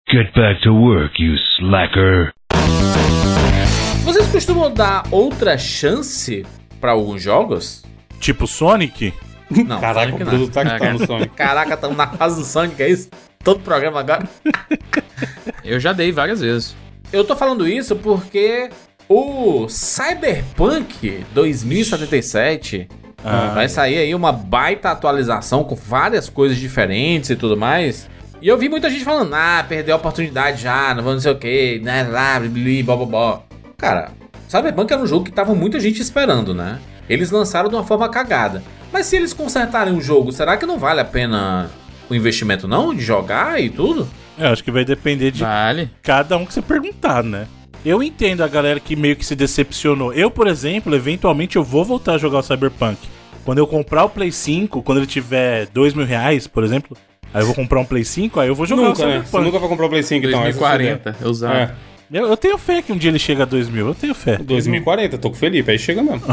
Get back to work, you slacker. Vocês costumam dar outra chance pra alguns jogos? Tipo Sonic? Não, Caraca, Sonic o Bruno tá no Sonic. Caraca, estamos na fase do Sonic, é isso? Todo programa agora? Eu já dei várias vezes. Eu tô falando isso porque o Cyberpunk 2077 vai sair aí uma baita atualização com várias coisas diferentes e tudo mais. E eu vi muita gente falando, perdeu a oportunidade já, não vou não sei o que, né, lá, blá. Cara, Cyberpunk era um jogo que tava muita gente esperando, né? Eles lançaram de uma forma cagada. Mas se eles consertarem o jogo, será que não vale a pena o investimento não? De jogar e tudo? Eu acho que vai depender de cada um que você perguntar, né? Eu entendo a galera que meio que se decepcionou. Eu, por exemplo, eventualmente eu vou voltar a jogar o Cyberpunk. Quando eu comprar o Play 5, quando ele tiver R$2.000, por exemplo, aí eu vou comprar um Play 5, aí eu vou jogar o Cyberpunk. Você nunca vai comprar o Play 5, então. 2040, eu usava. Eu tenho fé que um dia ele chega a 2.000, eu tenho fé. 2040, tô com o Felipe, aí chega mesmo.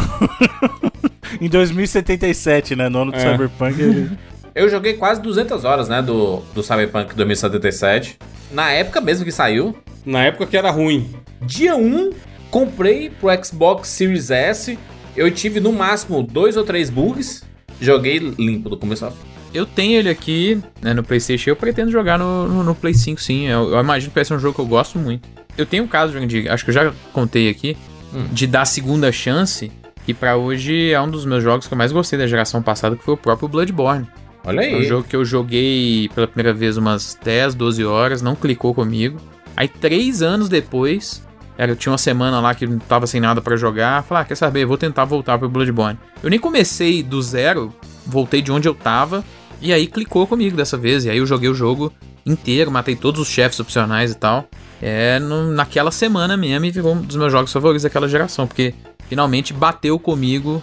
Em 2077, né, no ano do Cyberpunk. Eu joguei quase 200 horas, né, do Cyberpunk 2077. Na época mesmo que saiu. Na época que era ruim. Dia 1, comprei pro Xbox Series S. Eu tive no máximo 2 ou 3 bugs. Joguei limpo do começo ao fim. Eu tenho ele aqui, né, no PlayStation. Eu pretendo jogar no Play 5, sim. Eu imagino que vai ser um jogo que eu gosto muito. Eu tenho um caso, acho que eu já contei aqui, de dar segunda chance. E pra hoje é um dos meus jogos que eu mais gostei da geração passada, que foi o próprio Bloodborne. Olha aí. É um jogo que eu joguei pela primeira vez umas 10, 12 horas, não clicou comigo. Aí 3 anos depois, eu tinha uma semana lá que não tava sem nada pra jogar. Falei, quer saber, vou tentar voltar pro Bloodborne. Eu nem comecei do zero, voltei de onde eu tava. E aí clicou comigo dessa vez. E aí eu joguei o jogo inteiro, matei todos os chefes opcionais e tal. Naquela semana mesmo, e virou um dos meus jogos favoritos daquela geração. Porque finalmente bateu comigo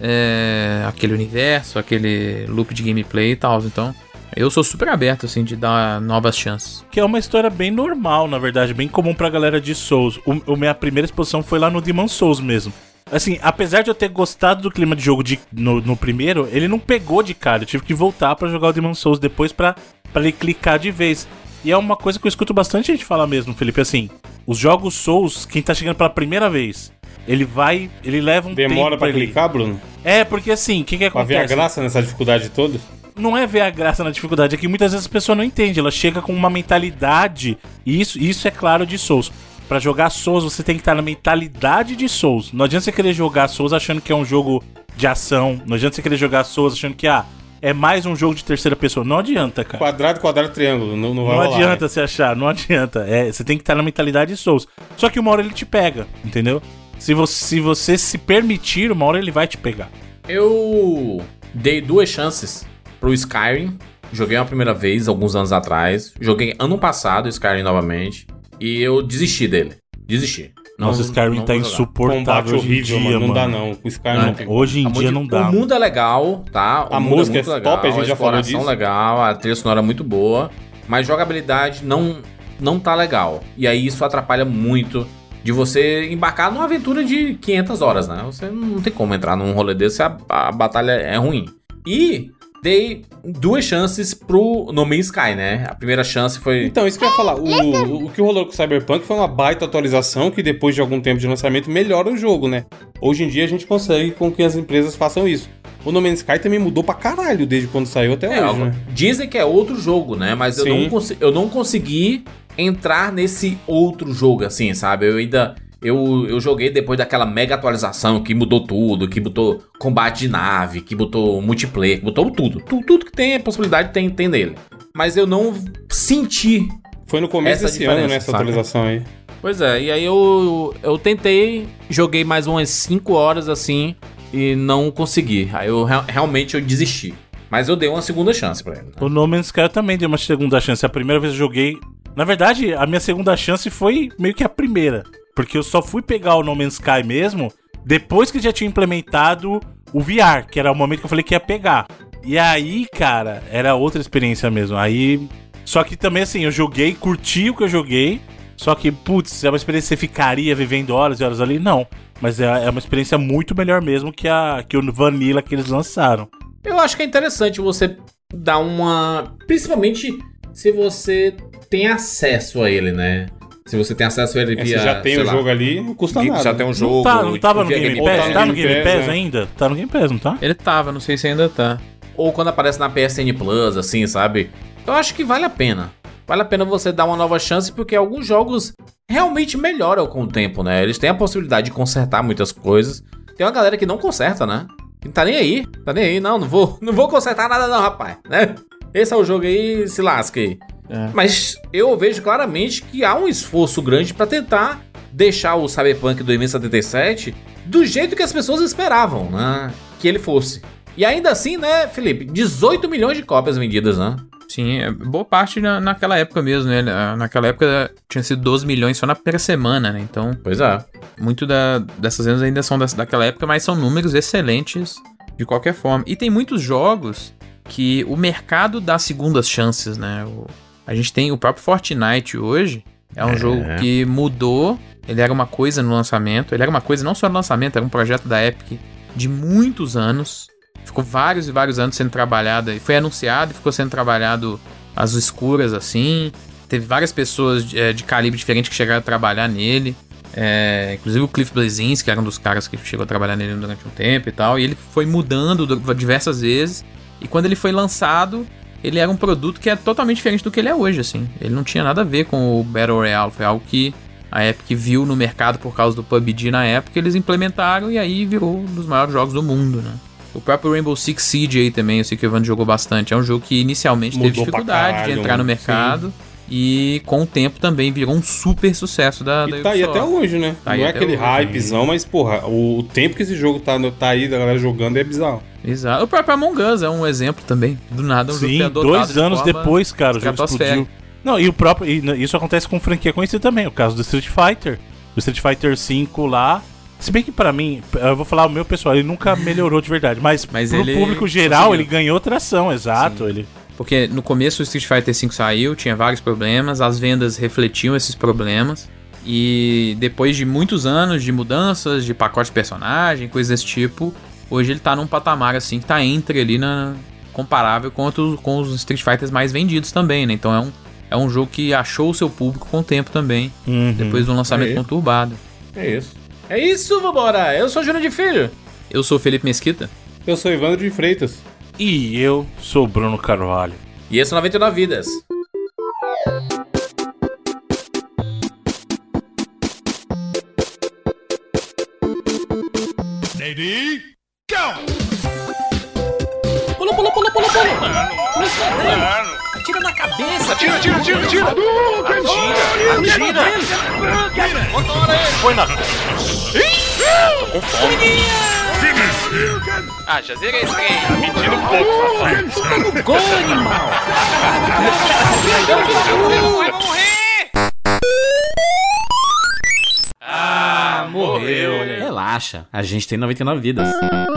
aquele universo, aquele loop de gameplay e tal. Então, eu sou super aberto, assim, de dar novas chances. Que é uma história bem normal, na verdade, bem comum pra galera de Souls. Minha primeira exposição foi lá no Demon's Souls mesmo. Assim, apesar de eu ter gostado do clima de jogo no primeiro, ele não pegou de cara. Eu tive que voltar pra jogar o Demon's Souls depois pra ele clicar de vez. E é uma coisa que eu escuto bastante gente falar mesmo, Felipe, assim, os jogos Souls, quem tá chegando pela primeira vez, ele leva um tempo. Demora pra clicar, Bruno? Porque assim, o que acontece? Pra ver a graça nessa dificuldade toda? Não é ver a graça na dificuldade, é que muitas vezes a pessoa não entende, ela chega com uma mentalidade, e isso é claro de Souls. Pra jogar Souls, você tem que estar na mentalidade de Souls. Não adianta você querer jogar Souls achando que é um jogo de ação, não adianta você querer jogar Souls achando que, é mais um jogo de terceira pessoa. Não adianta, cara. Quadrado, triângulo. Não vai Não rolar, adianta você achar, não adianta. Você tem que estar na mentalidade de Souls. Só que uma hora ele te pega, entendeu? Se você se permitir, uma hora ele vai te pegar. Eu dei 2 chances pro Skyrim. Joguei uma primeira vez, alguns anos atrás. Joguei ano passado, Skyrim novamente. E eu desisti dele. Nossa, o Skyrim tá insuportável hoje em dia, mano. Não dá não. O Skyrim não tem. Hoje em dia não dá. O mundo é legal, tá? A música é top, a gente já falou disso. A legal, a trilha sonora é muito boa. Mas jogabilidade não tá legal. E aí isso atrapalha muito de você embarcar numa aventura de 500 horas, né? Você não tem como entrar num rolê desse se a batalha é ruim. E dei 2 chances pro No Man's Sky, né? A primeira chance foi... Então, isso que eu ia falar. O que rolou com o Cyberpunk foi uma baita atualização que depois de algum tempo de lançamento melhora o jogo, né? Hoje em dia a gente consegue com que as empresas façam isso. O No Man's Sky também mudou pra caralho desde quando saiu até hoje, né? Dizem que é outro jogo, né? Mas eu não consegui entrar nesse outro jogo, assim, sabe? Eu joguei depois daquela mega atualização que mudou tudo, que botou combate de nave, que botou multiplayer, que botou tudo. Tudo que tem a possibilidade tem nele. Mas eu não senti. Foi no começo desse ano, né, essa atualização aí. Pois é, e aí eu tentei, joguei mais umas 5 horas assim e não consegui. Aí realmente eu desisti. Mas eu dei uma segunda chance pra ele. Né? O No Man's Sky eu também dei uma segunda chance. A primeira vez eu joguei... Na verdade, a minha segunda chance foi meio que a primeira. Porque eu só fui pegar o No Man's Sky mesmo depois que já tinha implementado o VR, que era o momento que eu falei que ia pegar. E aí, cara, era outra experiência mesmo. Aí... Só que também, assim, eu joguei, curti o que eu joguei. Só que, putz, é uma experiência que você ficaria vivendo horas e horas ali? Não. Mas é uma experiência muito melhor mesmo que o Vanilla que eles lançaram. Eu acho que é interessante você dar uma... Principalmente se você tem acesso a ele, né? Se você tem acesso a ele via... Você já tem o jogo ali, não custa nada. Já tem um jogo... Não tava no Game Pass? Tá no Game Pass ainda? Tá no Game Pass, não tá? Ele tava, não sei se ainda tá. Ou quando aparece na PSN Plus, assim, sabe? Eu acho que vale a pena. Vale a pena você dar uma nova chance, porque alguns jogos realmente melhoram com o tempo, né? Eles têm a possibilidade de consertar muitas coisas. Tem uma galera que não conserta, né? Que não tá nem aí. Tá nem aí. Não vou consertar nada não, rapaz. Né? Esse é o jogo aí, se lasca aí. Mas eu vejo claramente que há um esforço grande pra tentar deixar o Cyberpunk 2077 do jeito que as pessoas esperavam, né? Que ele fosse. E ainda assim, né, Felipe? 18 milhões de cópias vendidas, né? Sim, boa parte naquela época mesmo, né? Naquela época tinha sido 12 milhões só na primeira semana, né? Então, pois é. Muito dessas vendas ainda são daquela época, mas são números excelentes de qualquer forma. E tem muitos jogos que o mercado dá segundas chances, né? A gente tem o próprio Fortnite hoje, é um jogo que mudou, ele era uma coisa no lançamento, ele era uma coisa não só no lançamento, era um projeto da Epic de muitos anos, ficou vários e vários anos sendo trabalhado, e foi anunciado e ficou sendo trabalhado às escuras assim, teve várias pessoas de calibre diferente que chegaram a trabalhar nele, inclusive o Cliff Bleszinski, que era um dos caras que chegou a trabalhar nele durante um tempo e tal, e ele foi mudando diversas vezes, e quando ele foi lançado, ele era um produto que é totalmente diferente do que ele é hoje, assim. Ele não tinha nada a ver com o Battle Royale, foi algo que a Epic viu no mercado por causa do PUBG na época, eles implementaram e aí virou um dos maiores jogos do mundo, né? O próprio Rainbow Six Siege aí também, eu sei que o Evandro jogou bastante, é um jogo que inicialmente teve dificuldade de entrar no mercado, e com o tempo também virou um super sucesso da Ubisoft. E tá aí até hoje, né? Não é aquele hypezão, mas porra, o tempo que esse jogo tá aí da galera jogando é bizarro. Exato. O próprio Among Us é um exemplo também. Do nada, um jogo que é adotado 2 anos depois, cara, o jogo explodiu. Não, e isso acontece com franquia conhecida também. O caso do Street Fighter. O Street Fighter 5 lá. Se bem que pra mim, eu vou falar o meu pessoal, ele nunca melhorou de verdade. Mas pro público geral, ele ganhou tração, exato. Porque no começo o Street Fighter 5 saiu, tinha vários problemas, as vendas refletiam esses problemas. E depois de muitos anos de mudanças, de pacote de personagem, coisas desse tipo, hoje ele tá num patamar assim que tá entre ali comparável com os Street Fighters mais vendidos também, né? Então é um jogo que achou o seu público com o tempo também, depois de um lançamento conturbado. É isso, vambora! Eu sou o Júnior de Filho. Eu sou o Felipe Mesquita. Eu sou o Evandro de Freitas. E eu sou o Bruno Carvalho. E esse é 99 Vidas. Lady, go! Pula. Atira na cabeça. Atira. Foi na... Tô com fome. Já zerei esse trem. Tá mentindo um pouco, safado. Tá no gol, animal. Vai morrer. Morreu. Relaxa, a gente tem 99 vidas.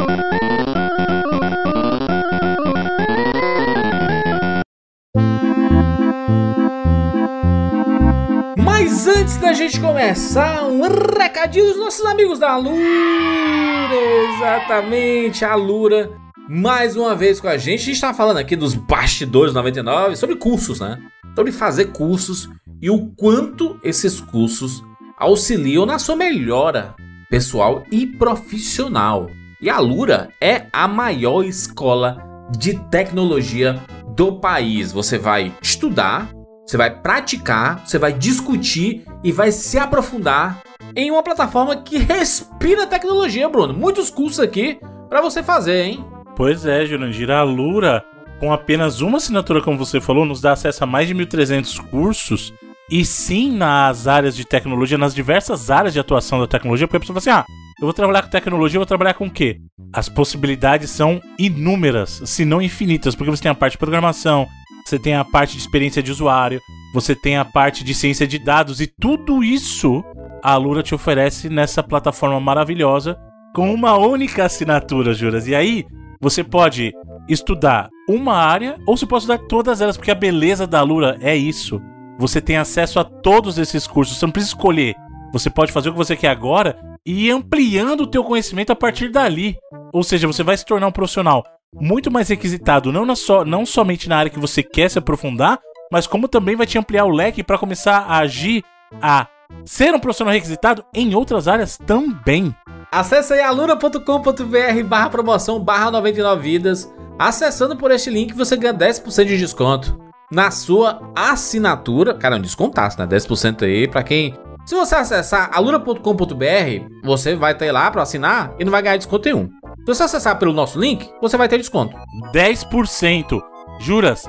Mas antes da gente começar, um recadinho dos nossos amigos da Alura. Exatamente, a Alura, mais uma vez com a gente. A gente tá falando aqui dos bastidores 99, sobre cursos, né? Sobre fazer cursos e o quanto esses cursos auxiliam na sua melhora pessoal e profissional. E a Alura é a maior escola de tecnologia do país. Você vai estudar, você vai praticar, você vai discutir e vai se aprofundar em uma plataforma que respira tecnologia, Bruno. Muitos cursos aqui para você fazer, hein? Pois é, Jurandir. A Alura, com apenas uma assinatura, como você falou, nos dá acesso a mais de 1.300 cursos. E sim, nas áreas de tecnologia, nas diversas áreas de atuação da tecnologia, porque a pessoa fala assim, eu vou trabalhar com tecnologia, eu vou trabalhar com o quê? As possibilidades são inúmeras, se não infinitas, porque você tem a parte de programação, você tem a parte de experiência de usuário, você tem a parte de ciência de dados, e tudo isso a Alura te oferece nessa plataforma maravilhosa, com uma única assinatura, Juras. E aí, você pode estudar uma área, ou você pode estudar todas elas, porque a beleza da Alura é isso. Você tem acesso a todos esses cursos, você não precisa escolher. Você pode fazer o que você quer agora e ir ampliando o teu conhecimento a partir dali. Ou seja, você vai se tornar um profissional muito mais requisitado, não somente na área que você quer se aprofundar, mas como também vai te ampliar o leque para começar a agir, a ser um profissional requisitado em outras áreas também. Acesse aí alura.com.br/promoção/99vidas. Acessando por este link, você ganha 10% de desconto na sua assinatura. Cara, um descontaço, né? 10% aí pra quem... Se você acessar alura.com.br, você vai ter lá pra assinar e não vai ganhar desconto nenhum. Se você acessar pelo nosso link, você vai ter desconto. 10%. Juras?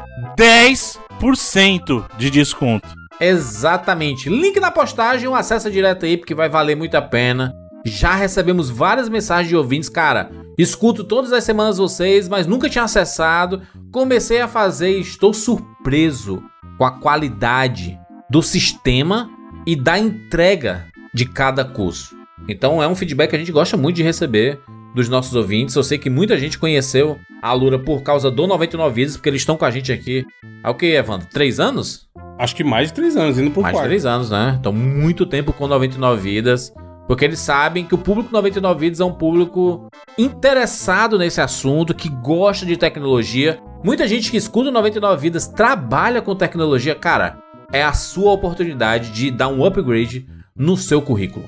10% de desconto. Exatamente. Link na postagem ou acessa direto aí, porque vai valer muito a pena. Já recebemos várias mensagens de ouvintes, cara. Escuto todas as semanas vocês, mas nunca tinha acessado. Comecei a fazer e estou surpreso com a qualidade do sistema e da entrega de cada curso. Então é um feedback que a gente gosta muito de receber dos nossos ouvintes. Eu sei que muita gente conheceu a Alura por causa do 99 Vidas, porque eles estão com a gente aqui há o que, Evandro? 3 anos? Acho que mais de 3 anos, indo por Mais de quarto. 3 anos, né? Então muito tempo com 99 Vidas. Porque eles sabem que o público 99 Vidas é um público interessado nesse assunto, que gosta de tecnologia. Muita gente que escuta o 99 Vidas trabalha com tecnologia. Cara, é a sua oportunidade de dar um upgrade no seu currículo.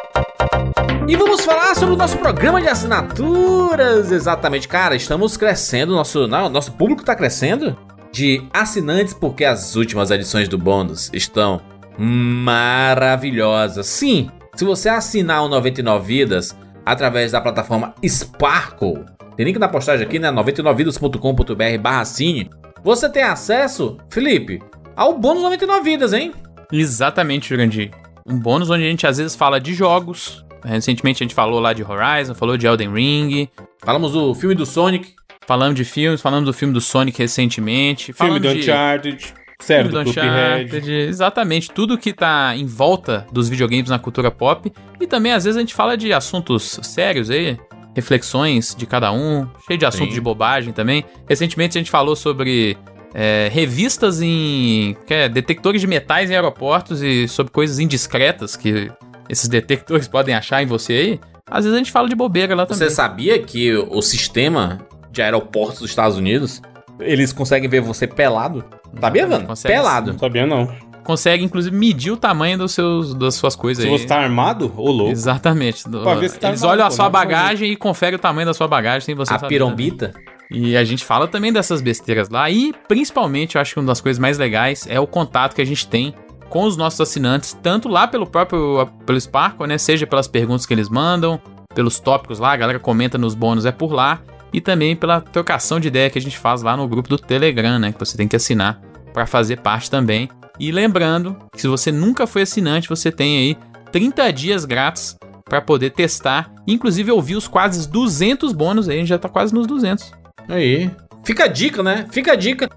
E vamos falar sobre o nosso programa de assinaturas. Exatamente, cara, estamos crescendo, nosso público está crescendo de assinantes, porque as últimas edições do bônus estão maravilhosas. Sim, se você assinar o 99 Vidas através da plataforma Sparkle, tem link na postagem aqui, né? 99vidas.com.br/assine, você tem acesso, Felipe, ao bônus 99 Vidas, hein? Exatamente, Jurandir. Um bônus onde a gente às vezes fala de jogos. Recentemente a gente falou lá de Horizon, falou de Elden Ring. Falamos do filme do Sonic. Falamos de filmes, falamos do filme do Sonic recentemente. Filme do Uncharted. Sério, do Cuphead. Exatamente, tudo que tá em volta dos videogames na cultura pop. E também, às vezes, a gente fala de assuntos sérios aí, reflexões de cada um, cheio de assuntos de bobagem também. Recentemente a gente falou sobre revistas detectores de metais em aeroportos e sobre coisas indiscretas que esses detectores podem achar em você aí. Às vezes a gente fala de bobeira lá também. Você sabia que o sistema de aeroportos dos Estados Unidos, eles conseguem ver você pelado? Sabia, mano? Pelado. Não sabia, não. Consegue, inclusive, medir o tamanho das suas coisas aí. Se você tá armado, ô louco. Exatamente. Pra ver se tá Eles armado, olham a pô, sua não bagagem e conferem o tamanho da sua bagagem sem você A saber. pirombita? E a gente fala também dessas besteiras lá. E, principalmente, eu acho que uma das coisas mais legais é o contato que a gente tem com os nossos assinantes, tanto lá pelo Sparkle, né? Seja pelas perguntas que eles mandam, pelos tópicos lá, a galera comenta nos bônus, é por lá. E também pela trocação de ideia que a gente faz lá no grupo do Telegram, né? Que você tem que assinar para fazer parte também. E lembrando que se você nunca foi assinante, você tem aí 30 dias grátis para poder testar, inclusive ouvir os quase 200 bônus aí, a gente já tá quase nos 200. Aí. Fica a dica, né? Fica a dica.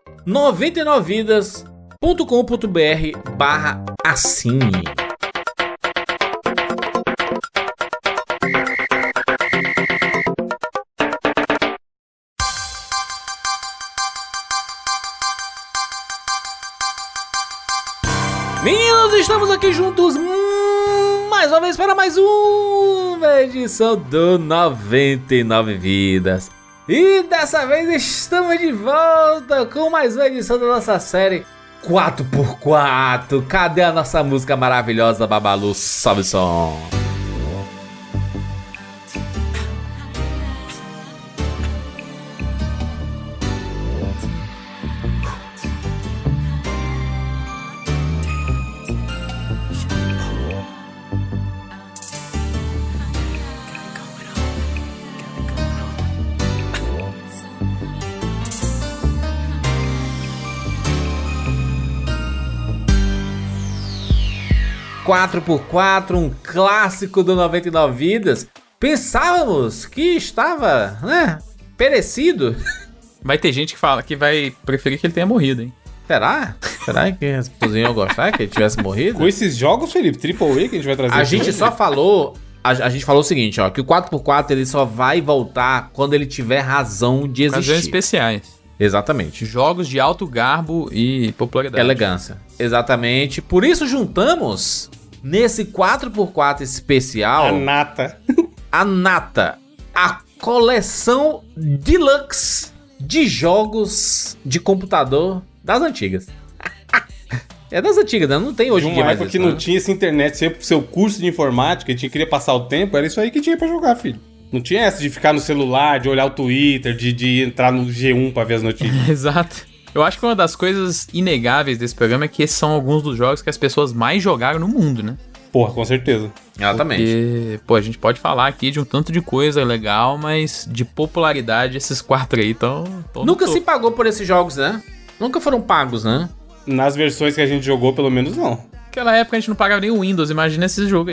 99vidas.com.br/assine. Meninos, estamos aqui juntos mais uma vez para mais uma edição do 99 Vidas. E dessa vez estamos de volta com mais uma edição da nossa série 4x4. Cadê a nossa música maravilhosa, Babalu? Sobe o som. Quatro por 4, um clássico do 99 Vidas. Pensávamos que estava, né, perecido. Vai ter gente que fala que vai preferir que ele tenha morrido, hein? Será? Será que as pessoas iam gostar que ele tivesse morrido? Com esses jogos, Felipe, AAA que a gente vai trazer A aqui gente hoje? só falou... A gente falou o seguinte, ó, que o 4x4 ele só vai voltar quando ele tiver razão de existir. Ocasiões especiais. Exatamente. Jogos de alto garbo e popularidade. Elegância. Exatamente. Por isso juntamos nesse 4x4 especial A nata. a coleção deluxe de jogos de computador das antigas. É das antigas, né? Não tem hoje De em dia uma mais época isso, que né? não tinha essa internet, seu curso de informática, queria passar o tempo, era isso aí que tinha pra jogar, filho. Não tinha essa de ficar no celular, de olhar o Twitter, de entrar no G1 pra ver as notícias. Exato. Eu acho que uma das coisas inegáveis desse programa é que esses são alguns dos jogos que as pessoas mais jogaram no mundo, né? Porra, com certeza. Exatamente. Porque, pô, a gente pode falar aqui de um tanto de coisa legal, mas de popularidade esses 4 aí estão... Nunca se pagou por esses jogos, né? Nunca foram pagos, né? Nas versões que a gente jogou, pelo menos não. Naquela época a gente não pagava nem o Windows, imagina esse jogo aí.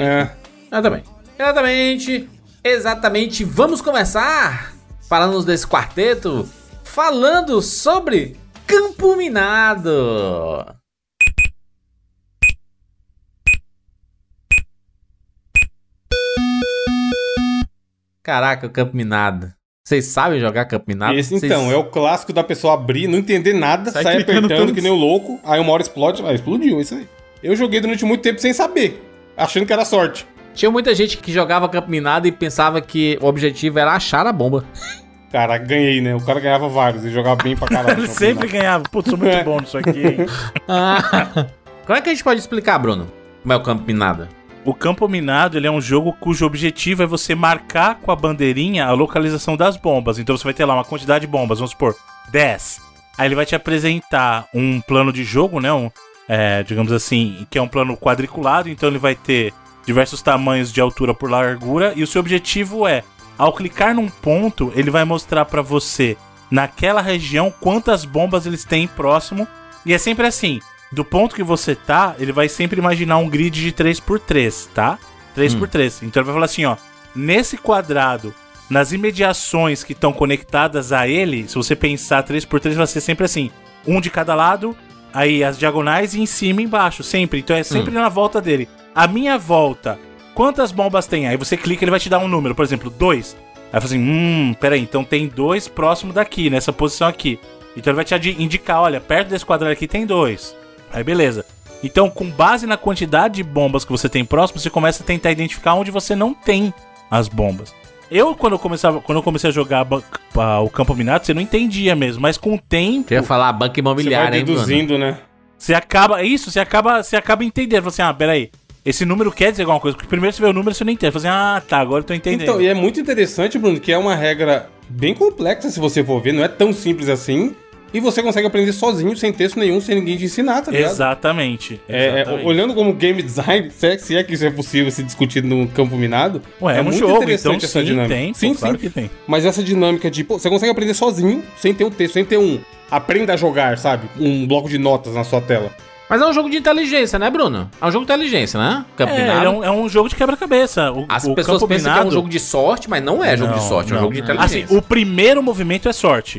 Exatamente. Vamos começar, falando desse quarteto, falando sobre Campo Minado. Caraca, o Campo Minado. Vocês sabem jogar Campo Minado? Esse, então, é o clássico da pessoa abrir, não entender nada, Sai sai clicando apertando todos. que nem o louco, aí uma hora explode, explodiu, isso aí. Eu joguei durante muito tempo sem saber, achando que era sorte. Tinha muita gente que jogava Campo Minado e pensava que o objetivo era achar a bomba. Cara, ganhei, né? O cara ganhava vários e jogava bem pra caralho. Ele sempre ganhava. Putz, sou muito bom nisso aqui, hein? Como é que a gente pode explicar, Bruno? Como é o Campo Minado? O Campo Minado, ele é um jogo cujo objetivo é você marcar com a bandeirinha a localização das bombas. Então você vai ter lá uma quantidade de bombas, vamos supor, 10. Aí ele vai te apresentar um plano de jogo, né? Digamos assim, que é um plano quadriculado. Então ele vai ter diversos tamanhos de altura por largura. E o seu objetivo é, ao clicar num ponto, ele vai mostrar pra você, naquela região, quantas bombas eles têm próximo. E é sempre assim. Do ponto que você tá, ele vai sempre imaginar um grid de 3x3, tá? 3x3. Então ele vai falar assim, ó. Nesse quadrado, nas imediações que estão conectadas a ele, se você pensar 3x3, vai ser sempre assim. Um de cada lado, aí as diagonais e em cima e embaixo, sempre. Então é sempre na volta dele. A minha volta, quantas bombas tem? Aí você clica, ele vai te dar um número, por exemplo, 2. Aí fala assim, peraí, então tem 2 próximo daqui, nessa posição aqui. Então ele vai te indicar, olha, perto desse quadrado aqui tem 2. Aí beleza. Então, com base na quantidade de bombas que você tem próximo, você começa a tentar identificar onde você não tem as bombas. Quando eu comecei a jogar o Campo Minado, você não entendia mesmo, mas com o tempo... Eu ia falar banco Você imobiliário, vai hein, Bruno? deduzindo, né? Você acaba entendendo. Você fala assim, peraí, esse número quer dizer alguma coisa? Porque primeiro você vê o número e você não entende. Você fala assim, tá, agora eu tô entendendo. Então, e é muito interessante, Bruno, que é uma regra bem complexa, se você for ver, não é tão simples assim. E você consegue aprender sozinho, sem texto nenhum, sem ninguém te ensinar, tá ligado? Exatamente. Olhando como game design, se é que isso é possível se discutir no Campo Minado, Ué, é um muito jogo, interessante então essa sim, dinâmica. tem. Sim, Claro sim. que tem. Mas essa dinâmica de, você consegue aprender sozinho, sem ter um texto, sem ter aprenda a jogar, sabe? Um bloco de notas na sua tela. Mas é um jogo de inteligência, né, Bruno? É um jogo de inteligência, né? Campo Minado. É um jogo de quebra-cabeça. As o pessoas Campo pensam Minado, que é um jogo de sorte, mas não é jogo de sorte, é um jogo de inteligência. Assim, o primeiro movimento é sorte.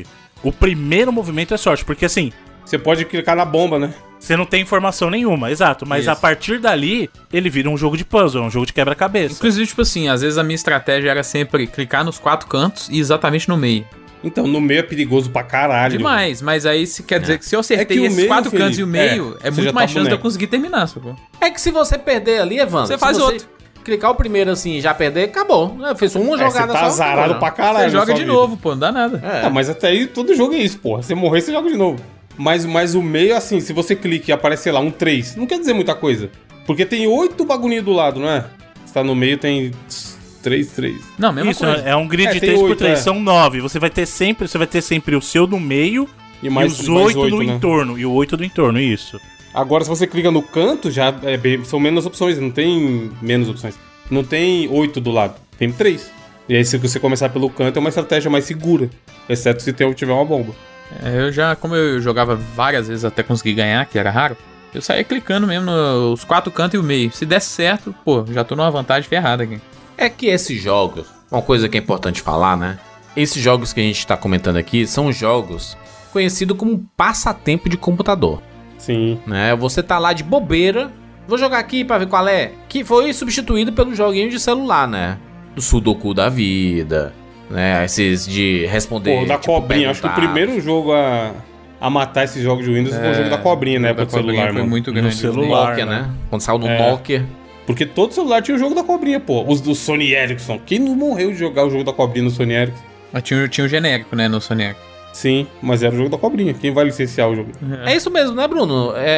Porque assim, Você pode clicar na bomba, né? você não tem informação nenhuma, exato. Mas Isso. a partir dali, ele vira um jogo de puzzle, um jogo de quebra-cabeça. Inclusive, tipo assim, às vezes a minha estratégia era sempre clicar nos 4 cantos e exatamente no meio. Então, no meio é perigoso pra caralho. Demais, mas aí se quer dizer que se eu É acertei que o esses meio, 4 cantos Felipe, e o meio, você é já muito tá mais chance de eu boneco. conseguir terminar, sacou? É que se você perder ali, Evandro... Você se faz outro. clicar o primeiro assim e já perder, acabou. Fez uma jogada você tá só. azarado acabou, pra caralho. Você joga na de sua vida. novo, pô, não dá nada. É. Mas até aí todo jogo é isso, porra. Você morrer, você joga de novo. Mas o meio, assim, se você clica e aparece, sei lá, um 3, não quer dizer muita coisa. Porque tem 8 bagulhinhos do lado, não é? Se tá no meio, tem 3. Não, mesma Isso, coisa. é um grid de tem 3x3, 8, são 9. Você vai ter sempre o seu no meio E mais, e os mais 8 no né? entorno. E o 8 do entorno, isso. Agora, se você clica no canto, já são menos opções. Não tem menos opções. Não tem 8 do lado. Tem 3. E aí, se você começar pelo canto, é uma estratégia mais segura. Exceto se tiver uma bomba. Como eu jogava várias vezes até conseguir ganhar, que era raro, eu saía clicando mesmo nos 4 cantos e o meio. Se desse certo, pô, já tô numa vantagem ferrada aqui. É que esses jogos, uma coisa que é importante falar, né? Esses jogos que a gente tá comentando aqui são jogos conhecidos como passatempo de computador, Sim. né? Você tá lá de bobeira, vou jogar aqui pra ver qual é, que foi substituído pelo joguinho de celular, né? Do Sudoku da vida, né? Esses de responder. Pô, da tipo, cobrinha. Acho que o perguntar. primeiro jogo a matar esses jogos de Windows foi o jogo da cobrinha, né? Da Pro celular, cobrinha foi mano. muito No grande. celular. Nokia, né? Quando saiu no É. Nokia. Porque todo celular tinha o jogo da cobrinha, pô. Os do Sony Ericsson. Quem não morreu de jogar o jogo da cobrinha no Sony Ericsson? Mas tinha o genérico, né, no Sonic. Sim, mas era o jogo da cobrinha. Quem vai licenciar o jogo? É isso mesmo, né, Bruno?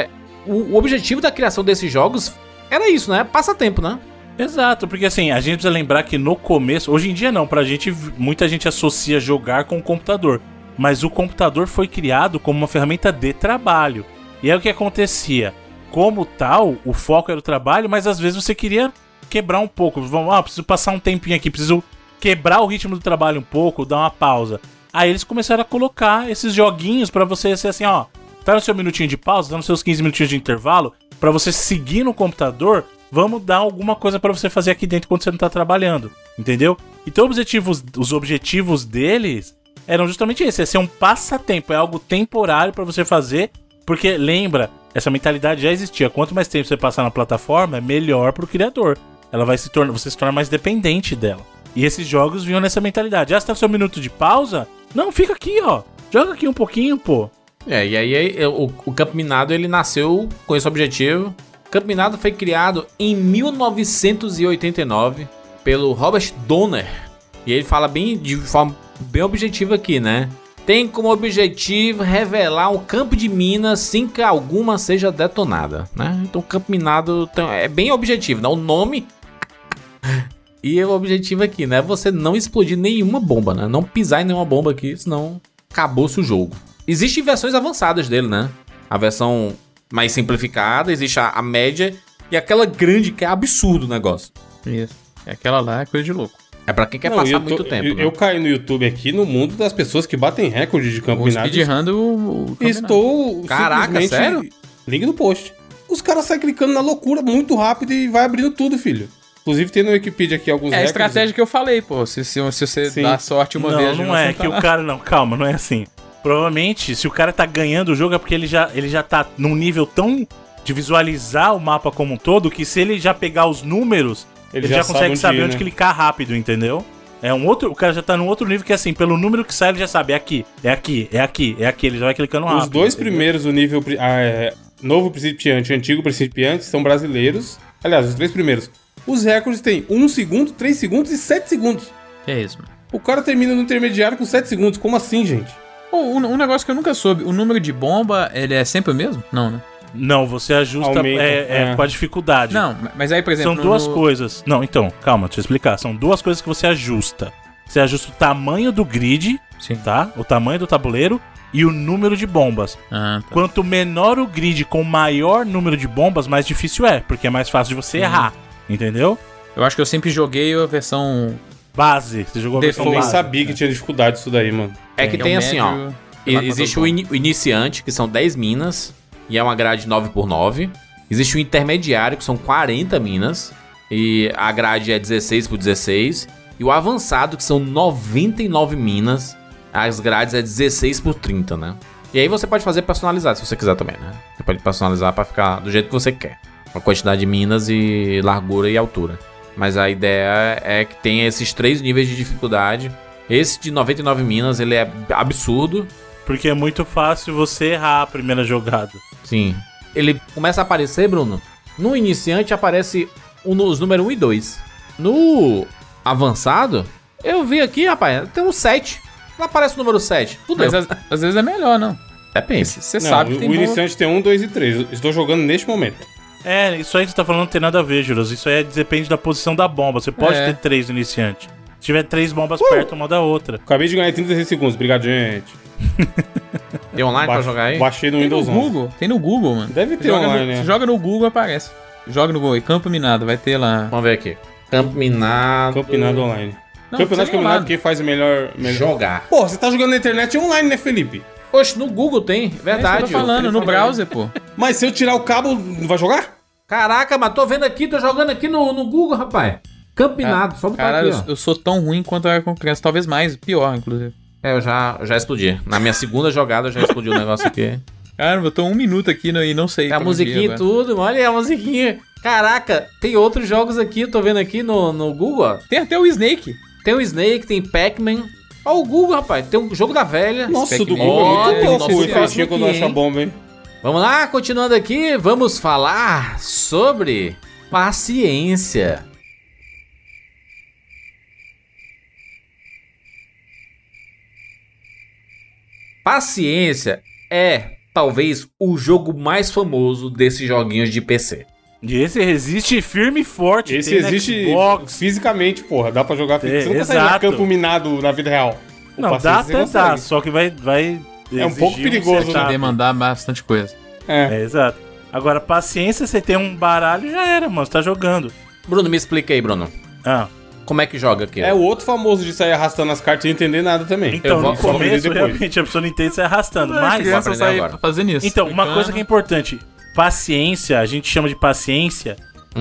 o objetivo da criação desses jogos era isso, né? Passatempo, né? Exato, porque assim, a gente precisa lembrar que no começo, hoje em dia não, pra gente, muita gente associa jogar com o computador. Mas o computador foi criado como uma ferramenta de trabalho. E aí o que acontecia? Como tal, o foco era o trabalho, mas às vezes você queria quebrar um pouco. Vamos, preciso passar um tempinho aqui, preciso quebrar o ritmo do trabalho um pouco, dar uma pausa. Aí eles começaram a colocar esses joguinhos pra você ser assim, ó, tá no seu minutinho de pausa, tá nos seus 15 minutinhos de intervalo, pra você seguir no computador, vamos dar alguma coisa pra você fazer aqui dentro quando você não tá trabalhando, entendeu? Então os objetivos deles eram justamente esse, é ser um passatempo, é algo temporário pra você fazer, porque lembra, essa mentalidade já existia, quanto mais tempo você passar na plataforma, é melhor pro criador, ela vai você se torna mais dependente dela. E esses jogos vinham nessa mentalidade, você tá no seu minuto de pausa? Não, fica aqui, ó, joga aqui um pouquinho, pô. E aí o Campo Minado, ele nasceu com esse objetivo. O Campo Minado foi criado em 1989 pelo Robert Donner. E ele fala de forma bem objetiva aqui, né? Tem como objetivo revelar um campo de minas sem que alguma seja detonada, né? Então o Campo Minado é bem objetivo, né? O nome e o objetivo aqui, né? Você não explodir nenhuma bomba, né? Não pisar em nenhuma bomba aqui, senão acabou-se o jogo. Existem versões avançadas dele, né? A versão mais simplificada, existe a média e aquela grande que é absurdo o negócio. Isso. E aquela lá é coisa de louco. É pra quem quer passar muito tempo, né? Eu caí no YouTube aqui no mundo das pessoas que batem recorde de Campo Minado. Speedrunning o Campo Minado. Estou Caraca, sério? Link no post. Os caras saem clicando na loucura muito rápido e vai abrindo tudo, filho. Inclusive tem no Wikipedia aqui alguns É a recordes. estratégia que eu falei, pô. Se você dá sorte uma vez... Não é que o cara... Não, calma, não é assim. Provavelmente, se o cara tá ganhando o jogo é porque ele já tá num nível tão de visualizar o mapa como um todo, que se ele já pegar os números, ele já consegue saber onde clicar rápido, entendeu? É um outro, o cara já tá num outro nível que assim, pelo número que sai ele já sabe, é aqui, é aqui, é aqui, é aqui, ele já vai clicando rápido. Os dois primeiros, o nível novo principiante e antigo principiante, são brasileiros. Aliás, os três primeiros. Os recordes têm 1 segundo, 3 segundos e 7 segundos. Que é isso, mano. O cara termina no intermediário com 7 segundos. Como assim, gente? Um negócio que eu nunca soube, o número de bomba, ele é sempre o mesmo? Não, né? Não, você ajusta com a dificuldade. Não, mas aí, por exemplo... São duas coisas. Não, então, calma, deixa eu explicar. São duas coisas que você ajusta. Você ajusta o tamanho do grid, Sim. Tá? O tamanho do tabuleiro e o número de bombas. Ah, tá. Quanto menor o grid com maior número de bombas, mais difícil é, porque é mais fácil de você errar. Entendeu? Eu acho que eu sempre joguei a versão... Base. Você jogou a versão Eu nem base. sabia que tinha dificuldade isso daí, mano. É que tem assim, ó. Existe o iniciante, que são 10 minas, e é uma grade 9x9. Existe o intermediário, que são 40 minas, e a grade é 16x16. E o avançado, que são 99 minas, as grades é 16x30, né? E aí você pode fazer personalizado, se você quiser também, né? Você pode personalizar pra ficar do jeito que você quer. A quantidade de minas e largura e altura. Mas a ideia é que tenha esses 3 níveis de dificuldade. Esse de 99 minas, ele é absurdo. Porque é muito fácil você errar a primeira jogada. Sim. Ele começa a aparecer, Bruno. No iniciante aparece os números 1 e 2. No avançado, eu vi aqui, rapaz, tem um 7. Não aparece o número 7. Fudeu. Mas às vezes é melhor, não. Depende. Você sabe que tem o iniciante tem 1, 2 e 3. Estou jogando neste momento. Isso aí que você tá falando não tem nada a ver, Juras. Isso aí depende da posição da bomba. Você pode ter 3 no iniciante. Se tiver 3 bombas perto uma da outra. Acabei de ganhar em 36 segundos. Obrigado, gente. Tem online pra jogar aí? Baixei no Tem no Windows 11. Google. Tem no Google, mano. Deve ter online, né? Você joga no Google, aparece. Joga no Google. Campo Minado, vai ter lá. Vamos ver aqui. Campo Minado. Campo Minado online. Não, Campeonato de sem Minado, lado. quem faz o melhor... Jogar. Pô, você tá jogando na internet online, né, Felipe? Oxe, no Google tem. Verdade. É isso que eu tô falando, no browser, pô. Mas se eu tirar o cabo, não vai jogar? Caraca, mas tô vendo aqui, tô jogando aqui no Google, rapaz. Campo Minado, só botar Caralho, aqui, ó. eu sou tão ruim quanto eu era com criança. Talvez mais, pior, inclusive. Eu já explodi. Na minha segunda jogada eu já explodi o negócio aqui. Caramba, eu tô 1 minuto aqui e não sei. É a musiquinha e tudo, olha aí a musiquinha. Caraca, tem outros jogos aqui, eu tô vendo aqui no Google, ó. Tem até o Snake. Tem o Snake, tem Pac-Man. Ó o Google, rapaz, tem um jogo da velha. Nossa, do Pac-Man. Google é Olha, muito louco nossa, o efeitinho quando aqui, acha hein? bomba, hein? Vamos lá, continuando aqui, vamos falar sobre paciência. Paciência é talvez o jogo mais famoso desses joguinhos de PC. E esse resiste firme e forte. Esse tem no existe Xbox. fisicamente, porra. Dá pra jogar físico. Você não consegue exato. jogar campo minado na vida real. O Não, Paciência dá você até dá, consegue. só que vai É um pouco exigir perigoso, né? setup. Demandar bastante coisa. É, exato. Agora, paciência, você tem um baralho, já era, mano. Você tá jogando. Bruno, me explica aí, Bruno. Ah, Como é que joga aqui? É o outro famoso de sair arrastando as cartas sem entender nada também. então, vou no só aprender começo, depois. realmente, a pessoa não entende, você arrastando. Mas, criança aprender sai agora. fazendo isso. então, uma coisa que é importante. Paciência, a gente chama de paciência,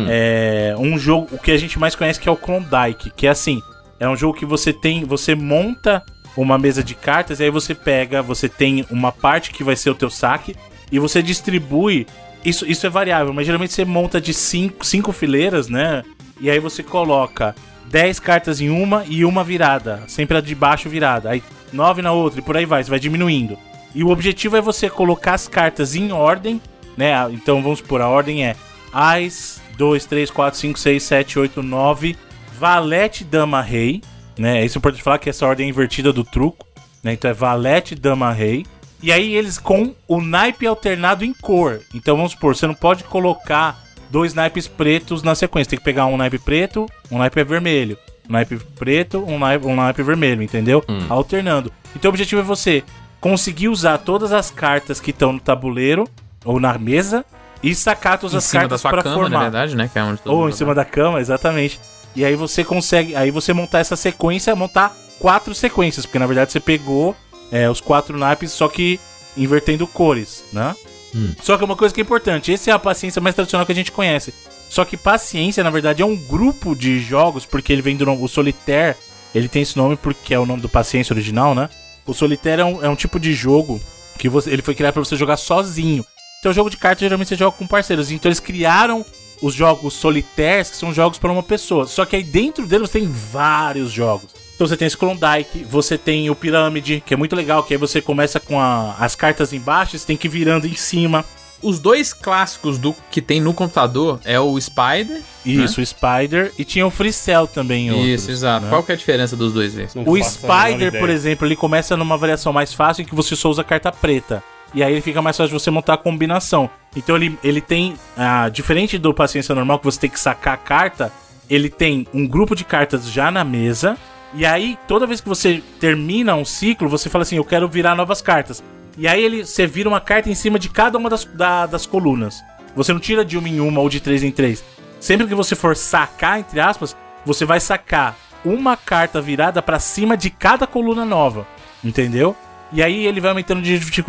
é um jogo, o que a gente mais conhece que é o Klondike, que é assim, é um jogo que você monta uma mesa de cartas, e aí você tem uma parte que vai ser o teu saque, e você distribui, isso é variável, mas geralmente você monta de 5 fileiras, né, e aí você coloca 10 cartas em uma e uma virada, sempre a de baixo virada, aí 9 na outra, e por aí vai, você vai diminuindo. E o objetivo é você colocar as cartas em ordem, né, então vamos supor, a ordem é Ás, 2, 3, 4, 5, 6, 7, 8, 9, Valete, Dama, Rei, né? Isso é importante falar que essa ordem é invertida do truco, né? Então é Valete, Dama, Rei. E aí eles com o naipe alternado em cor. Então vamos supor, você não pode colocar 2 naipes pretos na sequência. Tem que pegar um naipe preto, um naipe vermelho. Um naipe preto, um naipe vermelho, entendeu? Alternando. Então o objetivo é você conseguir usar todas as cartas que estão no tabuleiro ou na mesa e sacar todas Em as cima da cartas sua para cama, formar. na verdade, né? Que é onde todo Ou mundo em cima da cama, exatamente. E aí você consegue, aí você montar essa sequência, montar 4 sequências, porque na verdade você pegou os 4 naipes, só que invertendo cores, né? Só que uma coisa que é importante, essa é a paciência mais tradicional que a gente conhece. Só que paciência, na verdade, é um grupo de jogos, porque ele vem do nome, o Solitaire, ele tem esse nome porque é o nome do paciência original, né? O Solitaire é um tipo de jogo que ele foi criado pra você jogar sozinho. Então, jogo de cartas geralmente você joga com parceiros. Então, eles criaram os jogos solitaires, que são jogos para uma pessoa. Só que aí dentro deles tem vários jogos. Então, você tem esse Klondike, você tem o Pirâmide, que é muito legal, que aí você começa com as cartas embaixo, você tem que ir virando em cima. Os dois clássicos do que tem no computador é o Spider. Isso, o Spider. E tinha o Free Cell também. Isso, exato. Né? Qual que é a diferença dos dois vezes? Não O faço a menor Spider, ideia. por exemplo, ele começa numa variação mais fácil em que você só usa carta preta. E aí ele fica mais fácil de você montar a combinação. Então ele tem, diferente do Paciência normal, que você tem que sacar a carta, ele tem um grupo de cartas já na mesa. E aí, toda vez que você termina um ciclo, você fala assim, eu quero virar novas cartas. E aí você vira uma carta em cima de cada uma das colunas. Você não tira de uma em uma ou de 3 em 3. Sempre que você for sacar, entre aspas, você vai sacar uma carta virada pra cima de cada coluna nova. Entendeu? E aí ele vai aumentando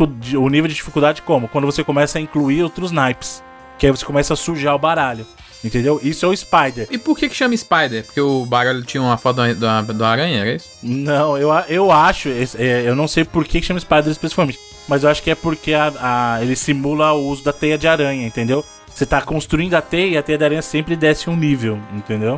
o nível de dificuldade como? Quando você começa a incluir outros naipes. Que aí você começa a sujar o baralho. Entendeu? Isso é o Spider. E por que chama Spider? Porque o baralho tinha uma foto do aranha, era isso? Não, eu acho... eu não sei por que chama Spider especificamente. Mas eu acho que é porque ele simula o uso da teia de aranha, entendeu? Você tá construindo a teia e a teia de aranha sempre desce um nível, entendeu?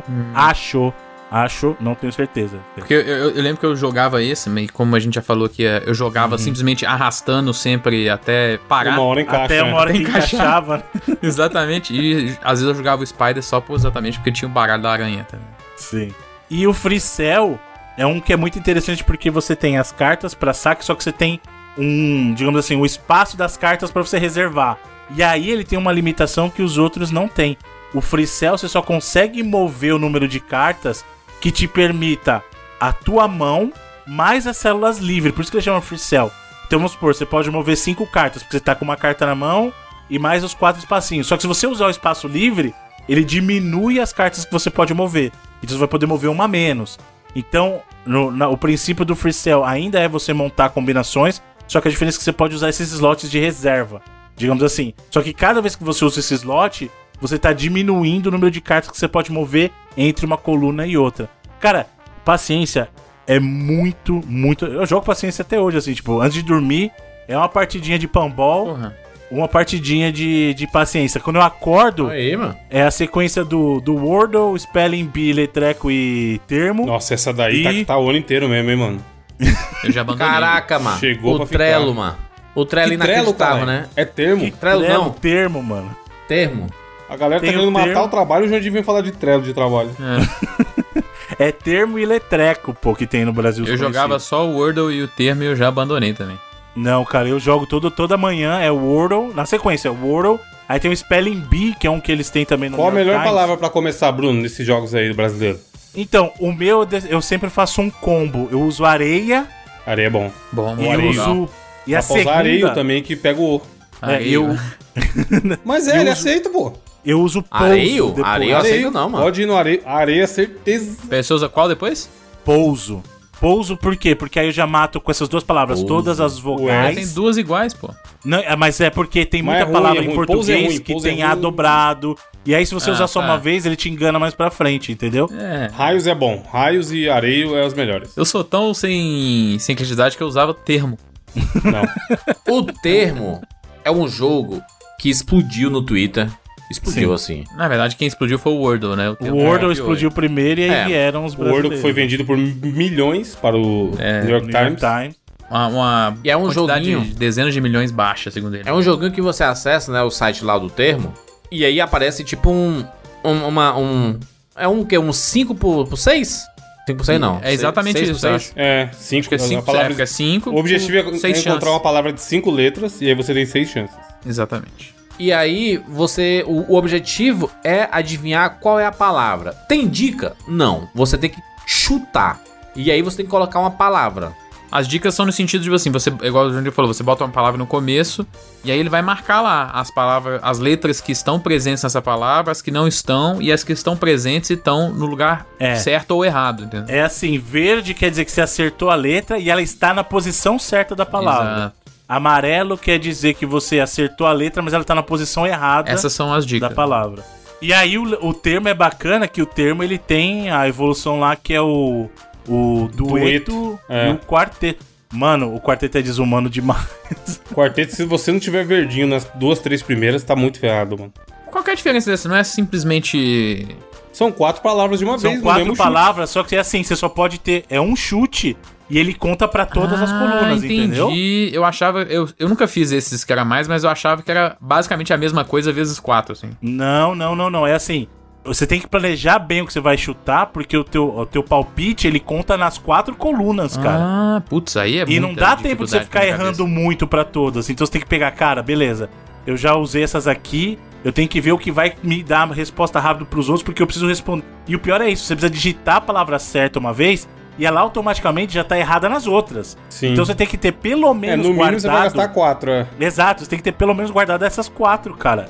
Acho, não tenho certeza. Porque eu lembro que eu jogava esse, mas como a gente já falou que eu jogava simplesmente arrastando sempre até parar. Uma hora encaixa. Até uma hora que encaixava. Exatamente. E às vezes eu jogava o Spider só exatamente porque tinha o baralho da aranha também. Sim. E o Free Cell é um que é muito interessante porque você tem as cartas pra saque, só que você tem digamos assim, o espaço das cartas pra você reservar. E aí ele tem uma limitação que os outros não têm. O Free Cell você só consegue mover o número de cartas que te permita a tua mão mais as células livres. Por isso que ele chama Free Cell. Então vamos supor, você pode mover 5 cartas, porque você tá com uma carta na mão e mais os 4 espacinhos. Só que se você usar o espaço livre, ele diminui as cartas que você pode mover. Então você vai poder mover uma a menos. Então, o princípio do Free Cell ainda é você montar combinações, só que a diferença é que você pode usar esses slots de reserva, digamos assim. Só que cada vez que você usa esse slot, você tá diminuindo o número de cartas que você pode mover entre uma coluna e outra. Cara, paciência é muito... Eu jogo paciência até hoje, assim, tipo, antes de dormir, é uma partidinha de panball, uma partidinha de paciência. Quando eu acordo, Aí, mano. é a sequência do Wordle, Spelling Bee, Letreco e Termo. Nossa, essa daí tá o ano inteiro mesmo, hein, mano? Eu já abandonei. Caraca, mano. Chegou O pra ficar. Trello, mano. O Trello Que inacreditável, caralho? né? É termo? Trello não. Termo, mano. Termo. A galera tá Tem o querendo matar termo. o trabalho e já deviam falar de Trello de trabalho. É Termo e Letreco, pô, que tem no Brasil. Eu jogava só o Wordle e o Termo e eu já abandonei também. Não, cara, eu jogo toda manhã, é o Wordle, na sequência, é o Wordle, aí tem o Spelling Bee, que é um que eles têm também no Qual a New York melhor Times. palavra pra começar, Bruno, nesses jogos aí do brasileiro? Então, o meu, eu sempre faço um combo, eu uso areia Areia é bom. Bom, e areio. uso... E a Dá pra usar areio segunda, também, que pega o... Areio. Mas Eu ele uso- aceita, pô. eu uso pouso Areio? depois. Areio eu aceito não, mano. Pode ir no areia. Areia, certeza. Você usa qual depois? Pouso. Pouso por quê? Porque aí eu já mato com essas duas palavras Pouso. todas as vogais. Tem duas iguais, pô. Não, mas é porque tem Mas muita é ruim, palavra é em ruim. português Pouso é ruim, que pouso é tem A ruim. dobrado. E aí, se você Ah, usar só tá. uma vez, ele te engana mais pra frente, entendeu? É. Raios é bom. Raios e areio é os melhores. Eu sou tão sem criatividade que eu usava termo. Não. O Termo é um jogo que explodiu no Twitter. Explodiu assim. Na verdade, quem explodiu foi o Wordle, né? O Wordle explodiu primeiro e aí É. vieram os O Wordle brasileiros. que foi vendido por milhões para o New York New York Times. Times. Uma E é um quantidade joguinho. de dezenas de milhões baixa, segundo ele. É um joguinho que você acessa, né, o site lá do Termo, e aí aparece tipo é um que? Um 5 por 6? 5 por 6 não. É exatamente 6 por isso, eu 6? acho. É, 5. Acho que é 5, é 5. O objetivo é encontrar uma palavra de 5 letras e aí você tem 6 chances. Exatamente. E aí você, o objetivo é adivinhar qual é a palavra. Tem dica? Não. Você tem que chutar. E aí você tem que colocar uma palavra. As dicas são no sentido de assim, você, igual o Júnior falou, você bota uma palavra no começo e aí ele vai marcar lá as palavras, as letras que estão presentes nessa palavra, as que não estão e as que estão presentes e estão no lugar certo ou errado, entendeu? É assim, verde quer dizer que você acertou a letra e ela está na posição certa da palavra. Exato. Amarelo quer dizer que você acertou a letra, mas ela está na posição errada Essas são as da dicas. palavra. E aí o termo é bacana, que o termo ele tem a evolução lá que é o dueto é. e o quarteto. Mano, o quarteto é desumano demais. Quarteto, se você não tiver verdinho nas 2, 3 primeiras, tá muito ferrado, mano. Qual que é a diferença dessa? Não é simplesmente... São 4 palavras de uma São vez, no 4 mesmo palavras, só que é assim, você só pode ter um chute e ele conta pra todas as colunas, entendi. entendeu? Eu achava... Eu nunca fiz esses que era mais, mas eu achava que era basicamente a mesma coisa vezes 4, assim. Não. É assim, você tem que planejar bem o que você vai chutar, porque o teu palpite, ele conta nas 4 colunas, cara. Ah, putz, aí é E não muita dá tempo de você dificuldade ficar na minha errando cabeça. muito pra todas. Então você tem que pegar, cara, beleza. Eu já usei essas aqui, eu tenho que ver o que vai me dar a resposta rápido pros outros, porque eu preciso responder. E o pior é isso, você precisa digitar a palavra certa uma vez, e ela automaticamente já tá errada nas outras. Sim. Então você tem que ter pelo menos no mínimo guardado... você vai gastar 4, é. Exato, você tem que ter pelo menos guardado essas 4, cara.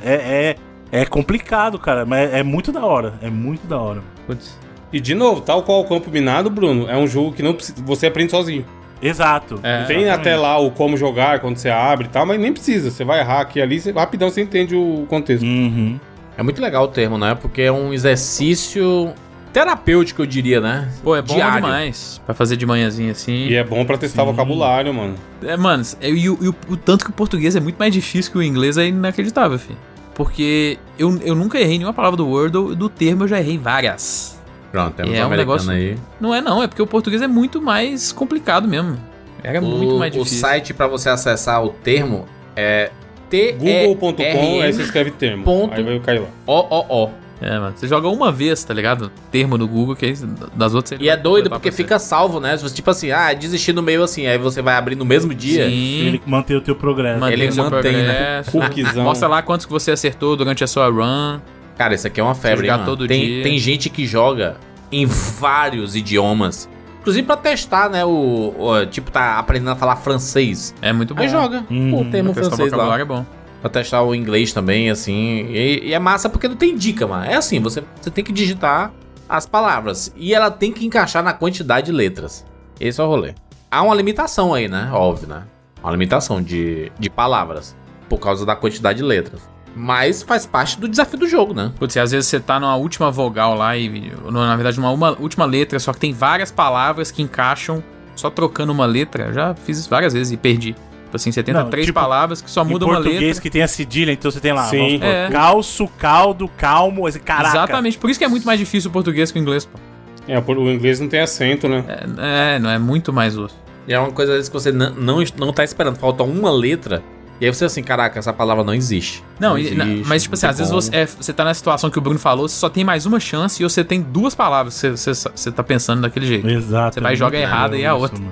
É complicado, cara, mas é muito da hora. É muito da hora. Putz. E de novo, tal qual o Campo Minado, Bruno, é um jogo que não precisa, você aprende sozinho. Exato. Tem até lá o como jogar, quando você abre e tal, mas nem precisa. Você vai errar aqui e ali, rapidão você entende o contexto. Uhum. É muito legal o termo, né? Porque é um exercício terapêutico, eu diria, né? Pô, é bom Diário. demais pra fazer de manhãzinha assim. E é bom pra testar vocabulário, mano. Mano, e o tanto que o português é muito mais difícil que o inglês é inacreditável, filho. Porque eu nunca errei nenhuma palavra do Wordle, do termo eu já errei várias. Pronto, temos É um um americano negócio- aí. Não, é porque o português é muito mais complicado mesmo. Era muito mais O difícil. site pra você acessar o termo é Google.com, aí você escreve termo. ponto- Aí vai cair lá. TERMO. É, mano, você joga uma vez, tá ligado? Termo no Google, que aí das outras você E é vai doido levar porque pra você. fica salvo, né? Se você, tipo assim, desistir no meio assim, aí você vai abrir no mesmo dia. Sim. Ele mantém o teu progresso. Mantém Ele o seu mantém, né? progresso. Cookiezão. Mostra lá quantos que você acertou durante a sua run. Cara, isso aqui é uma febre, jogar hein, mano? todo tem, dia. tem gente que joga em vários idiomas. Inclusive pra testar, né? Tipo, tá aprendendo a falar francês. É muito bom. Aí joga o termo Pra testar o francês lá. vocabulário é bom. Pra testar o inglês também, assim. E é massa porque não tem dica, mano. É assim, você tem que digitar as palavras. E ela tem que encaixar na quantidade de letras. Esse é o rolê. Há uma limitação aí, né? Óbvio, né? Uma limitação de palavras. Por causa da quantidade de letras. Mas faz parte do desafio do jogo, né? Putz, e às vezes você tá numa última vogal lá e, na verdade, uma última letra, só que tem várias palavras que encaixam só trocando uma letra. Eu já fiz isso várias vezes e perdi. Tipo assim, você tenta Não, 3 tipo, palavra que só muda em uma português letra. que tem a cedilha, então você tem lá, Sim. vamos supor, É. calço, caldo, calmo, esse caraca. Exatamente, por isso que é muito mais difícil o português que o inglês, pô. O inglês não tem acento, né? Não é muito mais osso. E é uma coisa às vezes que você não tá esperando. Falta uma letra. E aí você assim, caraca, essa palavra não existe. Não, existe, mas tipo assim, não às tem vezes como. você tá na situação que o Bruno falou, você só tem mais uma chance e você tem 2 palavras que você tá pensando daquele jeito. Exato. Você vai e joga muito errado legal e a isso, outra. mano.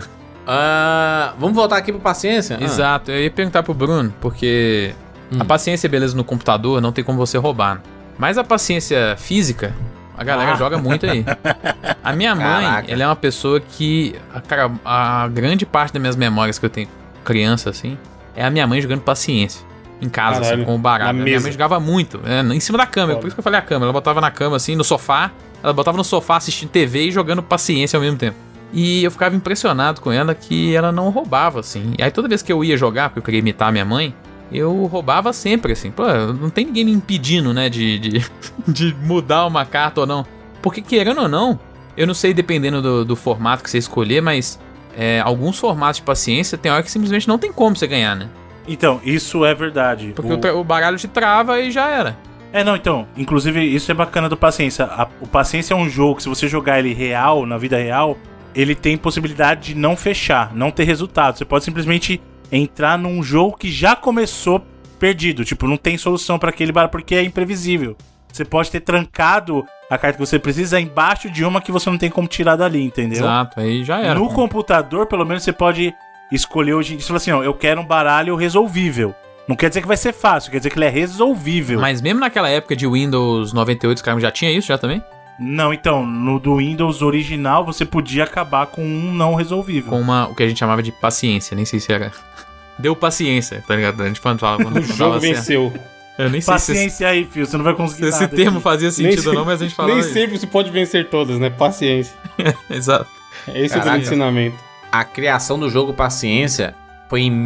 Vamos voltar aqui pra paciência? Exato, eu ia perguntar pro Bruno, porque a paciência, beleza, no computador não tem como você roubar. Mas a paciência física, a galera joga muito aí. A minha mãe, ela é uma pessoa que, cara, a grande parte das minhas memórias que eu tenho criança, assim, é a minha mãe jogando paciência. Em casa, assim, com o baralho. Minha mãe jogava muito, em cima da cama, por isso que eu falei a cama. Ela botava na cama, assim, no sofá, ela botava no sofá assistindo TV e jogando paciência ao mesmo tempo. E eu ficava impressionado com ela que ela não roubava, assim. E aí toda vez que eu ia jogar, porque eu queria imitar a minha mãe, eu roubava sempre, assim. Pô, não tem ninguém me impedindo, né, de mudar uma carta ou não. Porque, querendo ou não, eu não sei, dependendo do formato que você escolher, mas alguns formatos de paciência tem hora que simplesmente não tem como você ganhar, né? Então, isso é verdade. Porque o baralho te trava e já era. Não, então, inclusive isso é bacana do Paciência. O Paciência é um jogo que, se você jogar ele real, na vida real, ele tem possibilidade de não fechar, não ter resultado. Você pode simplesmente entrar num jogo que já começou perdido. Tipo, não tem solução pra aquele baralho porque é imprevisível. Você pode ter trancado a carta que você precisa embaixo de uma que você não tem como tirar dali, entendeu? Exato, aí já era. No computador, pelo menos, você pode escolher hoje. Você fala assim, ó, eu quero um baralho resolvível. Não quer dizer que vai ser fácil, quer dizer que ele é resolvível. Mas mesmo naquela época de Windows 98, os caras já tinha isso já também? Não, então, no do Windows original você podia acabar com um não resolvível. Com o que a gente chamava de paciência, nem sei se era. Deu paciência, tá ligado? A gente falava quando o jogo venceu. Eu nem sei paciência aí, filho, você não vai conseguir esse nada termo aqui. fazia sentido ou não, mas a gente falava Nem sempre você pode vencer todas, né? Paciência. Exato. Esse é o grande ensinamento. A criação do jogo Paciência foi em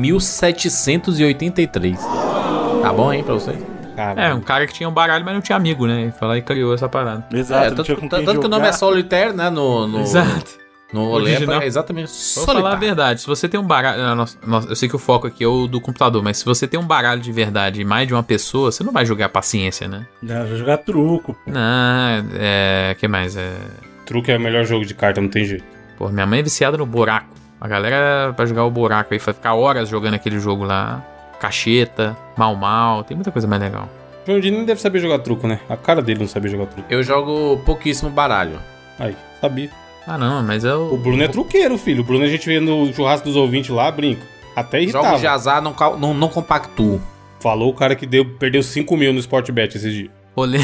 1783. Tá bom, hein, pra vocês? Um cara que tinha um baralho, mas não tinha amigo, né? E foi lá e criou essa parada. Exato, tanto que o nome é solitário, né? Exato. No rolê original. é exatamente Vou solitário. falar a verdade, se você tem um baralho... eu sei que o foco aqui é o do computador, mas se você tem um baralho de verdade e mais de uma pessoa, você não vai jogar paciência, né? Não, vai jogar truco. Não, que mais? Truque é o melhor jogo de carta, não tem jeito. Pô, minha mãe é viciada no buraco. A galera vai jogar o buraco aí, vai ficar horas jogando aquele jogo lá. Cacheta, mal, tem muita coisa mais legal. O João Dini nem deve saber jogar truco, né? A cara dele não sabe jogar truco. Eu jogo pouquíssimo baralho. Aí, sabia. Ah, não, mas eu... O Bruno é truqueiro, filho. O Bruno a gente vê no churrasco dos ouvintes lá, brinca. Até irritava. Jogos de azar não compactuo. Falou o cara que perdeu 5 mil no Sportbet esses dias. Rolê.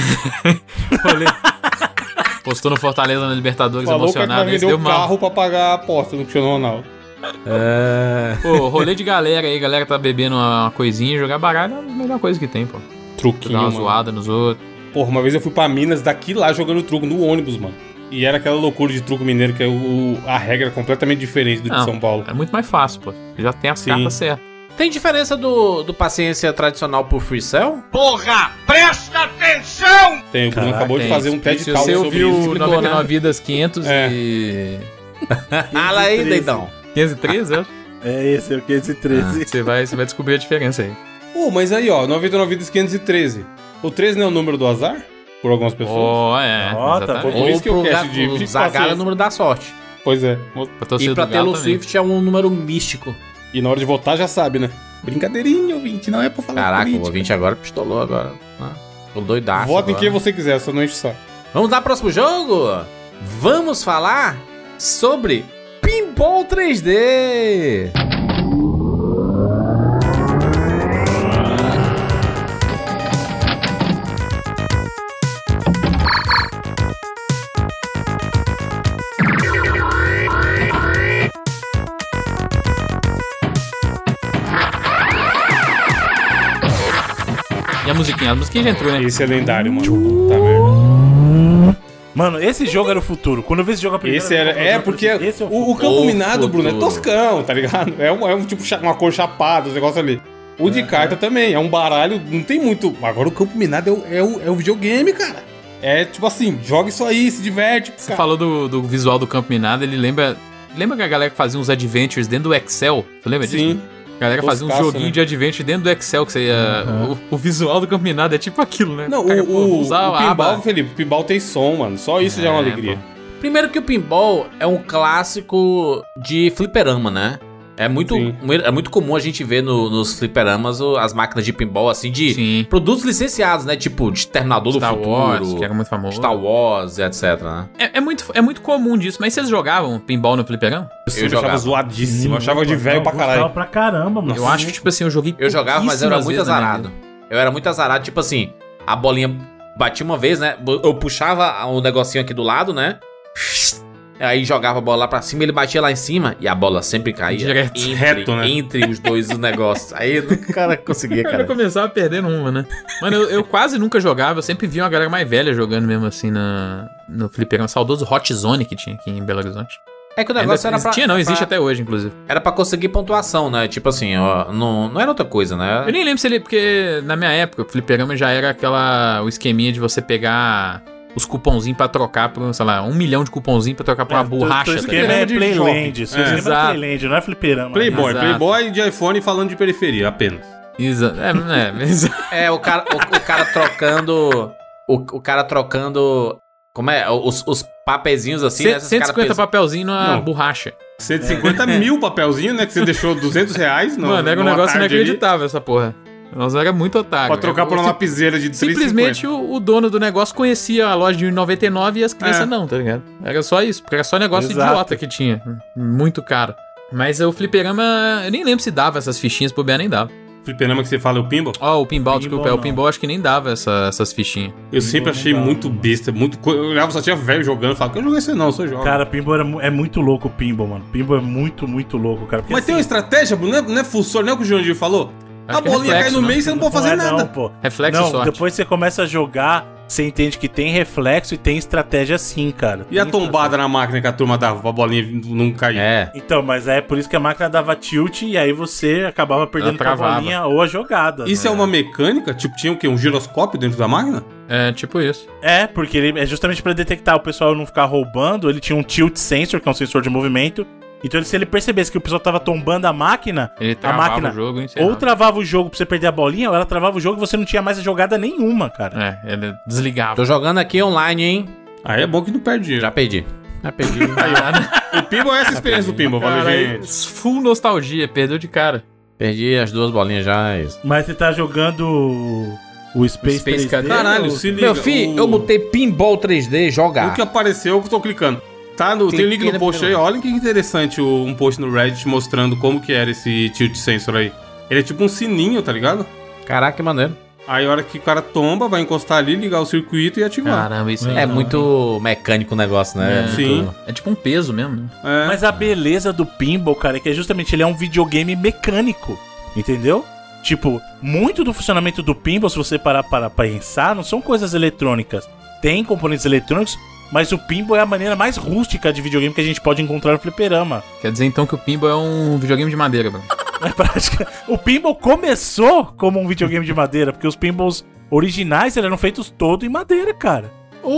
Postou no Fortaleza na Libertadores Falou emocionado. que vendeu um carro pra pagar a aposta no Cristiano Ronaldo. Pô, rolê de galera aí, galera tá bebendo uma coisinha, jogar baralho é a melhor coisa que tem, pô. Truquinho, Dar uma mano. zoada nos outros. Porra, uma vez eu fui pra Minas, daqui lá, jogando truco no ônibus, mano. E era aquela loucura de truco mineiro, que a regra é completamente diferente do de São Paulo. É muito mais fácil, pô. Já tem as cartas certas. Tem diferença do Paciência tradicional pro Free Cell? Porra, presta atenção! Tem, o Bruno acabou de fazer um TED Se Talk você sobre ouviu isso. 99 Vidas 500 e... Fala aí, Deidão. 513, eu acho. Esse é o 513. Você vai descobrir a diferença aí. Pô, mas aí, ó, 99 vidas 513. O 13 não é o número do azar? Por algumas pessoas? Ó, Tá, exatamente. Por isso que eu quero O Zagar é o número da sorte. Pois é. Pra torcida E pra do Galo Taylor também. Swift é um número místico. E na hora de votar já sabe, né? Brincadeirinha, ouvinte, não é pra falar Caraca, política. o ouvinte agora pistolou agora. Tô doidaço. Vota em agora. quem você quiser, só não enche o saco. Vamos lá, próximo jogo? Vamos falar sobre Pinball 3D. E a musiquinha já entrou, né? Esse é lendário, mano. Puta merda. Mano, esse jogo era o futuro. Quando eu vi esse jogo a primeira Esse era. vez, É, eu porque falei, esse é o futuro. campo minado, Bruno, é futuro. toscão, tá ligado? É um tipo uma cor chapada, os negócios ali. O de carta também, é um baralho, não tem muito. Agora o campo minado é o videogame, cara. É tipo assim, joga isso aí, se diverte. Você falou do visual do campo minado, ele lembra... Lembra que a galera que fazia uns adventures dentro do Excel? Você lembra disso? Sim. A galera fazia um Toscaço, joguinho né? de adventure dentro do Excel, que você ia... O visual do campo minado é tipo aquilo, né? Não, Cara, pô, vou usar o a aba. pinball, Felipe, o pinball tem som, mano. Só isso já é uma alegria. Primeiro que o pinball é um clássico de fliperama, né? É muito comum a gente ver nos fliperamas as máquinas de pinball, assim, de Sim. produtos licenciados, né? Tipo, de Terminador Star do Futuro. Wars, que era muito famoso. Star Wars, etc, né? É muito comum disso, mas vocês jogavam pinball no fliperama? Eu sempre achava jogava. zoadíssimo, eu achava de velho pra Gostava caralho. pra caramba, mano. Eu acho que, tipo assim, eu joguei Eu jogava, mas eu era muito pouquíssimas vezes na minha azarado. vida. Eu era muito azarado, tipo assim, a bolinha batia uma vez, né? Eu puxava o negocinho aqui do lado, né? Aí jogava a bola lá pra cima, ele batia lá em cima e a bola sempre caía. Direto. Reto, né? Entre os dois negócios. Aí o cara conseguia, Eu cara. começava perdendo uma, né? Mano, eu quase nunca jogava, eu sempre via uma galera mais velha jogando mesmo assim no fliperama. Saudoso Hot Zone que tinha aqui em Belo Horizonte. É que o negócio era pra... Tinha não, existe até hoje, inclusive. Era pra conseguir pontuação, né? Tipo assim, ó, não era outra coisa, né? Eu nem lembro se ele... Porque na minha época, o fliperama já era o esqueminha de você pegar os cupomzinhos pra trocar por, sei lá, 1 milhão de cupomzinhos pra trocar por uma borracha. O tá esquema ligado? é de Playland. Seu esquema é Exato. Playland, não é fliperama. Playboy, Exato. Playboy de iPhone falando de periferia, apenas. Exato. É, o cara trocando... O cara trocando... Como é? Os papezinhos assim, né? Esses 150 cara papelzinhos numa Não. borracha. 150 mil papelzinhos, né? Que você deixou R$200. Mano, era um numa negócio tarde inacreditável essa porra. Nós era muito otário. Pra trocar por uma Eu- lapiseira de 3,50. Simplesmente o dono do negócio conhecia a loja de 1,99 e as crianças É. não, tá ligado? Era só isso, porque era só negócio Exato. idiota que tinha. Muito caro. Mas o fliperama, eu nem lembro se dava essas fichinhas, pro BA nem dava. Fliperama que você fala é o pinball? Ó, o pinball, desculpa, não. O pinball acho que nem dava essas fichinhas. Eu sempre achei muito besta, muito. Eu olhava, só tinha velho jogando, eu falava, eu não joguei isso não, eu só jogo. Cara, pinball é muito louco o pinball, mano. Pinball é muito, muito louco, cara. Porque, Mas tem uma estratégia, não é full sword, não é o que o Jurandir falou? Acho A que é bolinha reflexo, cai no né? meio e você não pode fazer nada. Não, pô. Reflexo Não, e sorte. depois você começa a jogar, você entende que tem reflexo e tem estratégia sim, cara. E a Tem tombada na máquina que a turma dava pra bolinha não cair? É. Então, mas é por isso que a máquina dava tilt e aí você acabava perdendo com a travava. bolinha ou a jogada. Isso é uma mecânica? Tipo, tinha o quê? Um giroscópio dentro da máquina? É, tipo isso. É, porque ele é justamente pra detectar o pessoal não ficar roubando, ele tinha um tilt sensor, que é um sensor de movimento. Então, se ele percebesse que o pessoal tava tombando a máquina, Ele a travava máquina o jogo e encerrava. ou travava o jogo pra você perder a bolinha, ou ela travava o jogo e você não tinha mais a jogada nenhuma, cara. É, ele desligava. Tô jogando aqui online, hein? Aí é bom que não perde dinheiro. Já perdi. O pinball é essa experiência do pinball, valeu, Cara, gente. full nostalgia, perdeu de cara. Perdi as 2 bolinhas já. É isso. Mas você tá jogando o Space, Space 3D, Cadet. Caralho, ou- se liga. Meu filho, eu botei pinball 3D jogar. O que apareceu, eu tô clicando. Tá no, tem o link no post aí, olha que interessante um post no Reddit mostrando como que era esse tilt sensor aí. Ele é tipo um sininho, tá ligado? Caraca, que maneiro. Aí a hora que o cara tomba, vai encostar ali, ligar o circuito e ativar. Caramba, isso aí. É muito mecânico o negócio, né? É. Sim. Muito- É tipo um peso mesmo, né? É. Mas a beleza do pinball, cara, é que justamente ele é um videogame mecânico, entendeu? Tipo, muito do funcionamento do pinball, se você parar para pensar, não são coisas eletrônicas. Tem componentes eletrônicos, mas o pinball é a maneira mais rústica de videogame que a gente pode encontrar no fliperama. Quer dizer então que o pinball é um videogame de madeira, bro. É prática. O pinball começou como um videogame de madeira, porque os pinballs originais eram feitos todo em madeira, cara.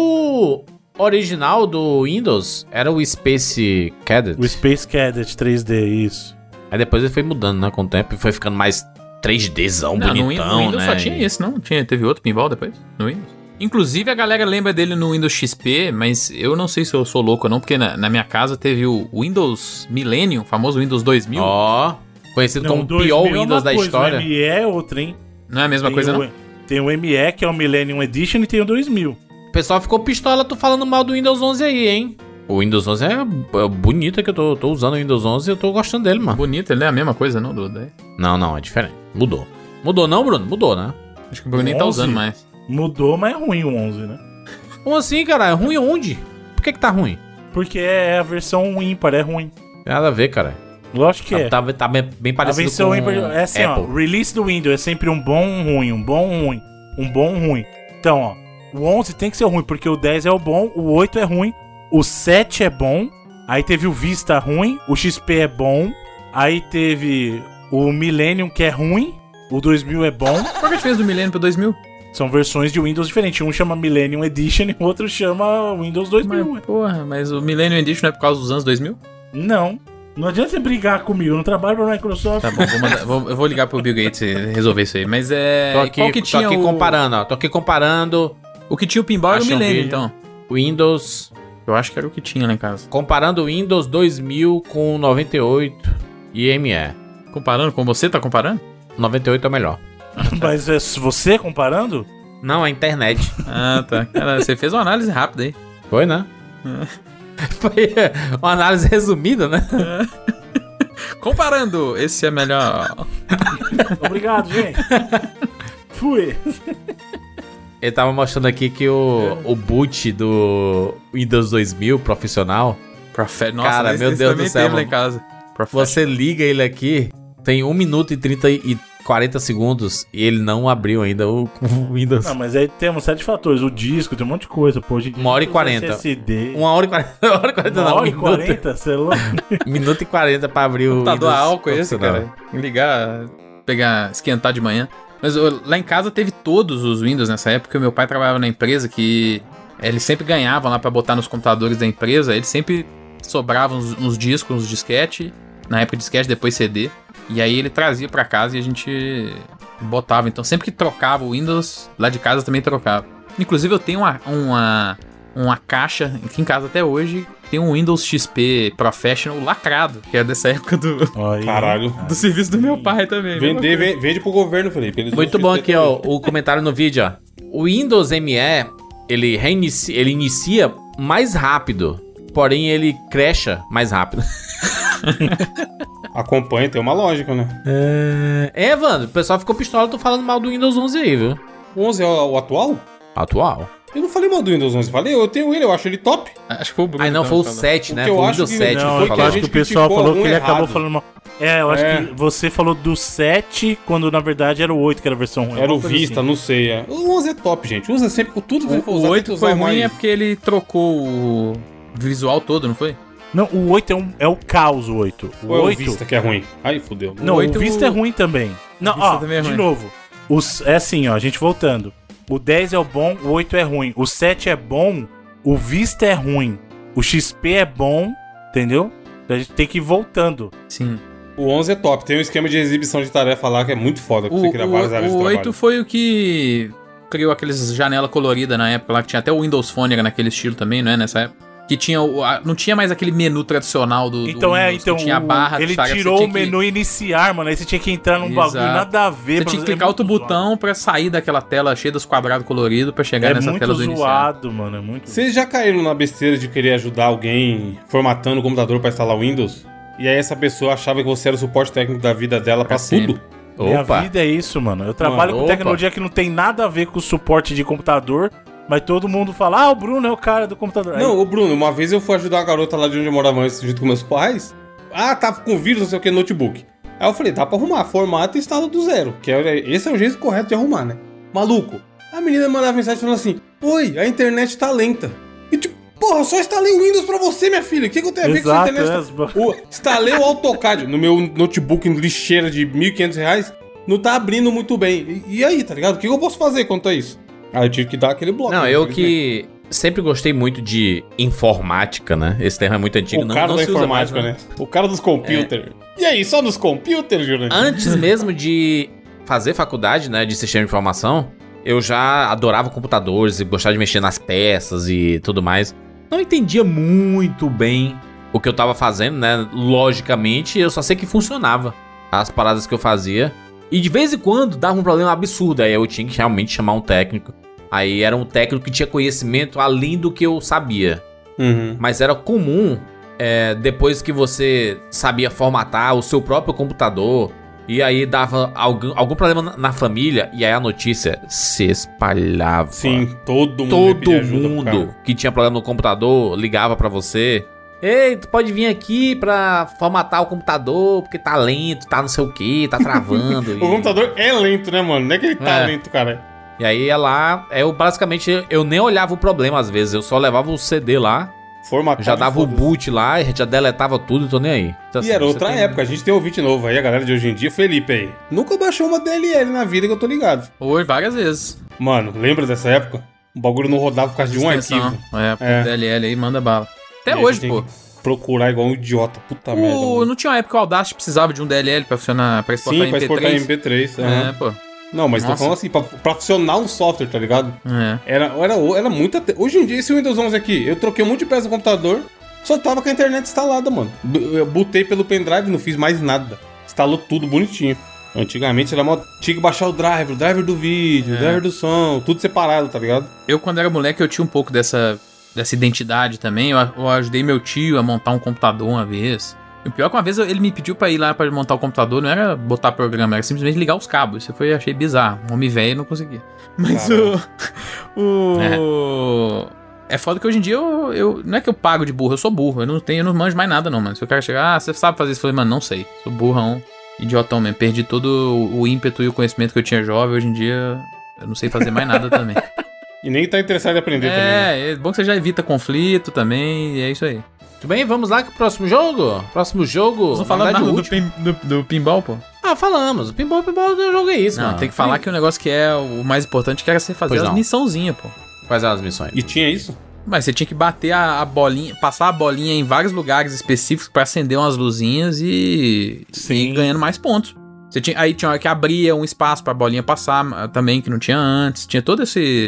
O original do Windows era o Space Cadet. O Space Cadet 3D, isso. Aí depois ele foi mudando, né, com o tempo e foi ficando mais 3Dzão, Não, bonitão, no Windows né? só tinha esse, não? Teve outro pinball depois? No Windows? Inclusive a galera lembra dele no Windows XP, mas eu não sei se eu sou louco ou não, porque na minha casa teve o Windows Millennium, o famoso Windows 2000. Ó, conhecido como o 2000 pior é uma Windows da coisa, história. O ME é outra, hein? Não é a mesma Tem coisa, o- não? Tem o ME, que é o Millennium Edition, e tem o 2000. O pessoal ficou pistola, tu falando mal do Windows 11 aí, hein? O Windows 11 é bonito, que eu tô usando o Windows 11 e eu tô gostando dele, mano. Bonito, ele não é a mesma coisa, não, do 10. Não, é diferente. Mudou. Mudou não, Bruno? Mudou, né? Acho que o Bruno nem tá 11? usando mais. Mudou, mas é ruim o 11, né? Como assim, cara? É ruim onde? Por que tá ruim? Porque é a versão ímpar, é ruim. Tem nada a ver, cara. Lógico que é. Tá bem A parecido versão com ímpar é assim, ó. Apple. Release do Windows é sempre um bom, um ruim, um bom, um ruim, um bom, um ruim. Então, ó. O 11 tem que ser ruim, porque o 10 é o bom, o 8 é ruim, o 7 é bom, aí teve o Vista ruim, o XP é bom, aí teve o Millennium que é ruim, o 2000 é bom. Qual que é a diferença do Millennium pro 2000? São versões de Windows diferentes. Um chama Millennium Edition e o outro chama Windows 2000. Mas, porra, mas o Millennium Edition não é por causa dos anos 2000? Não. Não adianta você brigar comigo. Eu não trabalho pra Microsoft. Tá bom, eu vou ligar pro Bill Gates e resolver isso aí. Mas Tô aqui, qual que tinha tô aqui o... comparando, ó. Tô aqui comparando O que tinha o pinball era o Achei um Millennium, vídeo. então. Windows... Eu acho que era o que tinha lá em casa. Comparando o Windows 2000 com 98. e ME. Comparando com você, tá comparando? 98 é o melhor. Mas é você comparando? Não, é a internet. Ah, tá. Cara, você fez uma análise rápida aí. Foi, né? Foi uma análise resumida, né? Comparando, esse é melhor. Obrigado, gente. Fui. Ele tava mostrando aqui que o boot do Windows 2000 profissional, Nossa, cara, meu esse Deus também do céu, teve lá mano. em casa. Você liga ele aqui, tem 1 minuto e 30 e 40 segundos e ele não abriu ainda o Windows. Não, mas aí temos 7 fatores. O disco, tem um monte de coisa, pô. Hoje em dia 1 hora e usa 40. SSD. 1 hora e 40. 1 hora e 40 1 não, hora e minuto. 40, sei lá. Minuto e 40 pra abrir o Computador a Windows álcool esse, profissional. cara. Ligar, pegar, esquentar de manhã. Mas lá em casa teve todos os Windows nessa época. Meu pai trabalhava na empresa que eles sempre ganhavam lá pra botar nos computadores da empresa. Eles sempre sobravam uns discos, uns disquete. Na época disquete, depois CD. E aí ele trazia pra casa e a gente botava. Então sempre que trocava o Windows, lá de casa também trocava. Inclusive eu tenho uma caixa aqui em casa até hoje. Tem um Windows XP Professional lacrado, que é dessa época do Aí. Caralho. serviço do meu pai também. Vende pro governo, Felipe. Eles Muito usam bom XP aqui, ó, o comentário no vídeo, ó. O Windows ME, ele inicia mais rápido, porém ele crasha mais rápido. Acompanha, tem uma lógica, né? Evandro, o pessoal ficou pistola, tô falando mal do Windows 11 aí, viu? O 11 é o atual? Atual. Eu não falei mal do Windows 11, falei, eu tenho ele, eu acho ele top. Acho que foi o Bruno. Aí não, que foi o tava 7, né? que eu Foi o acho Windows que- 7. Não, foi eu que a acho falado. que gente o pessoal criticou falou que algum ele acabou errado. falando mal. Eu acho que você falou do 7, quando na verdade era o 8 que era a versão ruim. Era o Alguma coisa Vista, assim. não sei. É. O 11 é top, gente. Usa sempre, tudo que você for usar. O tem 8 que usar foi ruim mais. é porque ele trocou o visual todo, não foi? Não, o 8 é o caos, o 8. O Ou é o 8... Vista que é ruim? Aí, fudeu. Não, O 8 o Vista é ruim também. Não, Vista ó, também é de ruim. novo. É assim, ó, a gente voltando. O 10 é o bom, o 8 é ruim. O 7 é bom, o Vista é ruim. O XP é bom, entendeu? A gente tem que ir voltando. Sim. O 11 é top. Tem um esquema de exibição de tarefa lá que é muito foda. Pra você criar várias áreas de O trabalho. 8 foi o que criou aqueles janela colorida na época lá, que tinha até o Windows Phone, era naquele estilo também, não é? Nessa época. Que tinha não tinha mais aquele menu tradicional do Então Windows, que tinha a barra ele de tarefa, tirou você o tinha que- menu iniciar, mano. Aí você tinha que entrar num bagulho Exato. nada a ver. Você tinha que clicar outro botão pra sair daquela tela cheia dos quadrados coloridos pra chegar É nessa muito tela do iniciar. zoado, mano. É muito Vocês já caíram na besteira de querer ajudar alguém formatando o computador pra instalar o Windows? E aí essa pessoa achava que você era o suporte técnico da vida dela pra sempre. tudo? Minha Opa. vida é isso, mano. Eu trabalho com opa. tecnologia que não tem nada a ver com o suporte de computador, mas todo mundo fala, o Bruno é o cara do computador. Não, ô Bruno, uma vez eu fui ajudar uma garota lá de onde eu morava antes, junto com meus pais. Tava com vírus, não sei o que, notebook. Aí eu falei, dá pra arrumar, formata e instala do zero. Esse é o jeito correto de arrumar, né? Maluco. A menina mandava mensagem falando assim, oi, a internet tá lenta. E tipo, porra, eu só instalei o Windows pra você, minha filha. O que eu tenho a ver com a Exato, internet? Instalei o AutoCAD no meu notebook lixeira de R$1.500. Não tá abrindo muito bem. E aí, tá ligado? O que eu posso fazer quanto a isso? Aí eu tive que dar aquele bloco. Não, né, eu infelizmente. que sempre gostei muito de informática, né? Esse termo é muito antigo. O cara não da se usa mais, informática, né? O cara dos computers. E aí, só nos computers, Jurandir? Antes mesmo de fazer faculdade, né, de sistema de informação, eu já adorava computadores e gostava de mexer nas peças e tudo mais. Não entendia muito bem o que eu tava fazendo, né? Logicamente, eu só sei que funcionava as paradas que eu fazia. E de vez em quando dava um problema absurdo, aí eu tinha que realmente chamar um técnico. Aí era um técnico que tinha conhecimento além do que eu sabia. Uhum. Mas era comum, depois que você sabia formatar o seu próprio computador, e aí dava algum problema na família, e aí a notícia se espalhava. Sim, todo mundo Todo pedia ajuda pro cara. mundo que tinha problema no computador ligava pra você. Ei, tu pode vir aqui pra formatar o computador, porque tá lento, tá não sei o que, tá travando. O computador é lento, né, mano? Não é que ele tá É. lento, cara. E aí ia lá, basicamente eu nem olhava o problema às vezes, eu só levava o CD lá, Formatado. já dava o foda-se. boot lá e já deletava tudo, tô nem aí. Então, E assim, era você outra tem- época, a gente tem ouvinte novo aí, a galera de hoje em dia, Felipe aí. Nunca baixou uma DLL na vida que eu tô ligado. Ou várias vezes. Mano, lembra dessa época? O bagulho não rodava por causa de um Extensão. arquivo. É, DLL aí, manda bala. Até E a hoje, gente pô. tem que Procurar igual um idiota, puta merda. mano. Não tinha uma época que o Audacity precisava de um DLL pra funcionar, pra exportar Sim, pra exportar em MP3. aham. É, pô. Não, mas tô Nossa. falando assim, pra funcionar um software, tá ligado? É. Era muito... Hoje em dia, esse Windows 11 aqui, eu troquei um monte de peça no computador, Só tava com a internet instalada, mano. Eu botei pelo pendrive, não fiz mais nada. Instalou tudo bonitinho. Antigamente era tinha que baixar o driver do vídeo, o driver do som, tudo separado, tá ligado? Eu, quando era moleque, eu tinha um pouco dessa identidade também. Eu ajudei meu tio a montar um computador uma vez. E o pior é que uma vez ele me pediu pra ir lá pra montar o computador, não era botar programa, era simplesmente ligar os cabos. Isso foi, achei bizarro. Um homem velho não conseguia. Mas É foda que hoje em dia eu não é que eu pago de burro, eu sou burro. Eu não manjo mais nada não, mano. Se o cara chegar, você sabe fazer isso? Eu falei, mano, não sei. Sou burrão, idiotão mesmo. Perdi todo o ímpeto e o conhecimento que eu tinha jovem. Hoje em dia eu não sei fazer mais nada também. E nem tá interessado em aprender também. Né? É bom que você já evita conflito também, e é isso aí. Muito bem, vamos lá pro próximo jogo? Próximo jogo... Não falando nada do pinball, pô? Ah, falamos. O pinball do jogo é isso, não, mano. Tem que falar que o negócio que é o mais importante que era você fazer as missãozinhas, pô. Quais eram as missões? E tinha isso? Mas você tinha que bater a bolinha, passar a bolinha em vários lugares específicos pra acender umas luzinhas e ir ganhando mais pontos. Aí tinha hora que abria um espaço pra bolinha passar também, que não tinha antes. Tinha toda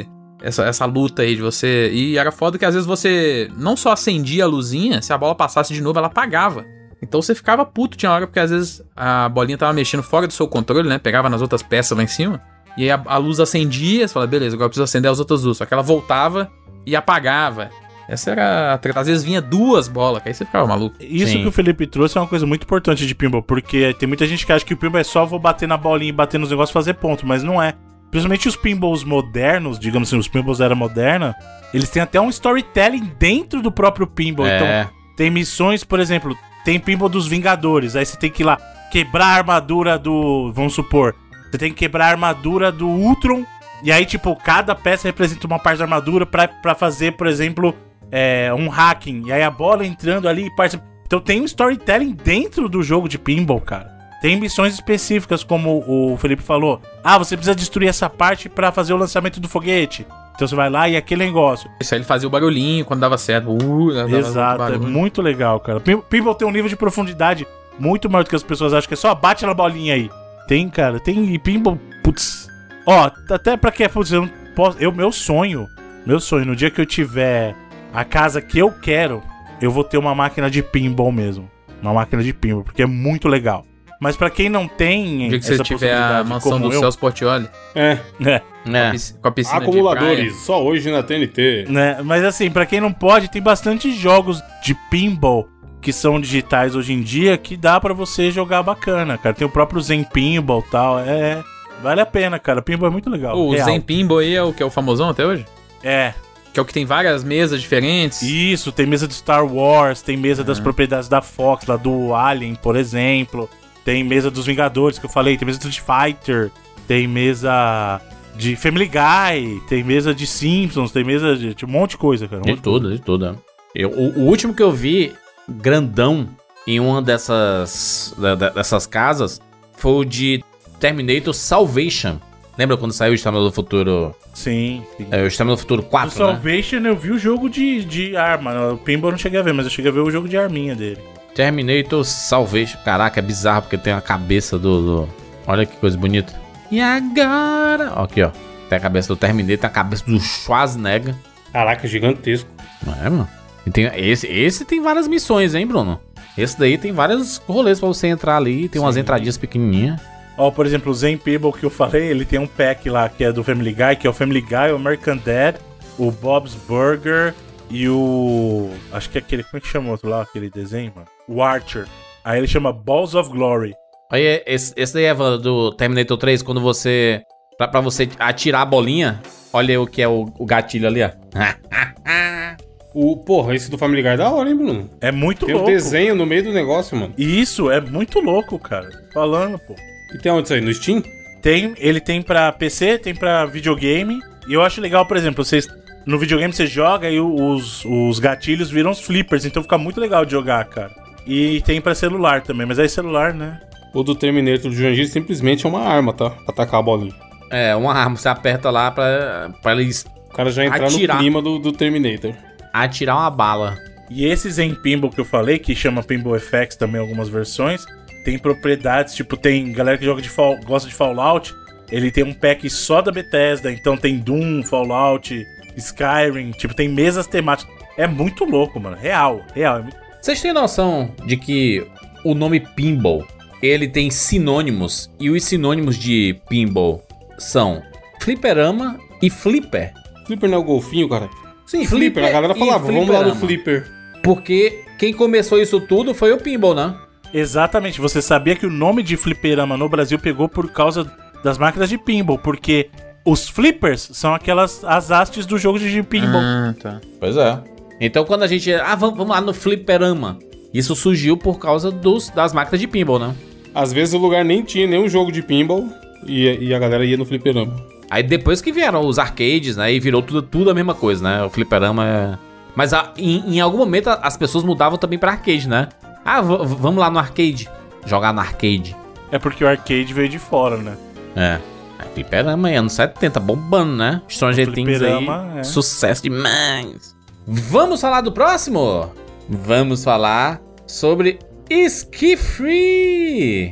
essa luta aí de você... E era foda que às vezes você não só acendia a luzinha, se a bola passasse de novo, ela apagava. Então você ficava puto, tinha hora porque às vezes a bolinha tava mexendo fora do seu controle, né? Pegava nas outras peças lá em cima. E aí a luz acendia, você fala, beleza, agora eu preciso acender as outras luzes. Só que ela voltava e apagava. Essa era a treta. Às vezes vinha 2 bolas, que aí você ficava maluco. Isso que o Felipe trouxe é uma coisa muito importante de pinball, porque tem muita gente que acha que o pinball é só vou bater na bolinha e bater nos negócios e fazer ponto, mas não é. Principalmente os pinballs modernos, digamos assim, os pinballs da era moderna, eles têm até um storytelling dentro do próprio pinball. Então, tem missões, por exemplo, tem pinball dos Vingadores, aí você tem que ir lá quebrar a armadura do... Vamos supor, você tem que quebrar a armadura do Ultron, e aí, tipo, cada peça representa uma parte da armadura pra fazer, por exemplo, um hacking. E aí a bola entrando ali e parte... Então tem um storytelling dentro do jogo de pinball, cara. Tem missões específicas, como o Felipe falou. Ah, você precisa destruir essa parte pra fazer o lançamento do foguete. Então você vai lá e aquele negócio. Isso aí ele fazia o barulhinho quando dava certo. Exato, é muito legal, cara. Pinball tem um nível de profundidade muito maior do que as pessoas acham, que é só bate na bolinha aí. Tem, cara, tem. E pinball, putz... Ó, até pra que, putz, eu não posso... Meu sonho, no dia que eu tiver a casa que eu quero, eu vou ter uma máquina de pinball mesmo. Uma máquina de pinball, porque é muito legal. Mas pra quem não tem... O dia que você tiver a mansão do Celso Portiolli. Com a piscina acumuladores, de praia. só hoje na TNT. Né? Mas assim, pra quem não pode, tem bastante jogos de pinball que são digitais hoje em dia que dá pra você jogar bacana, cara. Tem o próprio Zen Pinball e tal, vale a pena, cara. Pinball é muito legal. O Zen Pinball aí é o que é o famosão até hoje? É. Que é o que tem várias mesas diferentes. Isso, tem mesa do Star Wars, tem mesa das propriedades da Fox, lá do Alien, por exemplo. Tem mesa dos Vingadores, que eu falei. Tem mesa do Street Fighter. Tem mesa de Family Guy. Tem mesa de Simpsons. Tem mesa de um monte de coisa, cara. De tudo. O último que eu vi grandão em uma dessas casas foi o de Terminator Salvation. Lembra quando saiu o Exterminador do Futuro? Sim. O Exterminador do Futuro 4, o Salvation, eu vi o jogo de arma. O Pinball eu não cheguei a ver, mas eu cheguei a ver o jogo de arminha dele. Terminator Salvation. Caraca, é bizarro porque tem a cabeça do... Olha que coisa bonita. E agora... Aqui, ó. Tem a cabeça do Terminator, tem a cabeça do Schwarzenegger. Caraca, gigantesco. Mano. E tem, esse tem várias missões, hein, Bruno? Esse daí tem vários rolês pra você entrar ali. Tem umas entradinhas pequenininhas. Ó, por exemplo, o Zen Pinball que eu falei, ele tem um pack lá que é do Family Guy, que é o Family Guy, o American Dad, o Bob's Burger e o... Acho que é aquele... Como é que chama o outro lá, aquele desenho, mano? O Archer. Aí ele chama Balls of Glory. Aí, esse daí é do Terminator 3, quando você... Pra você atirar a bolinha, olha o que é o gatilho ali, ó. Porra, esse do Family Guy é da hora, hein, Bruno? É muito tem louco. Tem um desenho no meio do negócio, mano. Isso, é muito louco, cara. Falando, pô. E tem onde isso aí? No Steam? Ele tem pra PC, tem pra videogame. E eu acho legal, por exemplo, no videogame você joga e os gatilhos viram os flippers. Então fica muito legal de jogar, cara. E tem pra celular também, mas aí celular, né? O do Terminator do Jurandir simplesmente é uma arma, tá? Pra atacar a bolinha. É, uma arma. Você aperta lá pra eles... O cara já entrar no clima do Terminator. Atirar uma bala. E esse Zen Pinball que eu falei, que chama Pinball FX também, algumas versões, tem propriedades, tipo, tem galera que gosta de Fallout, ele tem um pack só da Bethesda, então tem Doom, Fallout, Skyrim, tipo, tem mesas temáticas. É muito louco, mano. Real. Vocês têm noção de que o nome pinball, ele tem sinônimos, e os sinônimos de pinball são fliperama e flipper? Flipper não é o golfinho, cara? Sim, Flipper flipper. A galera e falava, vamos lá no fliperama. flipper. Porque quem começou isso tudo foi o pinball, né? Exatamente. Você sabia que o nome de fliperama no Brasil pegou por causa das máquinas de pinball, porque os flippers são as hastes do jogo de pinball. Tá. Pois é. Então quando a gente... vamos lá no fliperama. Isso surgiu por causa das máquinas de pinball, né? Às vezes o lugar nem tinha nenhum jogo de pinball e a galera ia no fliperama. Aí depois que vieram os arcades, né? E virou tudo a mesma coisa, né? O fliperama é... Mas em algum momento as pessoas mudavam também pra arcade, né? Vamos lá no arcade. Jogar no arcade. É porque o arcade veio de fora, né? É. Aí, fliperama aí, anos 70, bombando, né? Stranger Things aí, fliperama, sucesso demais. Vamos falar do próximo? Vamos falar sobre Ski Free.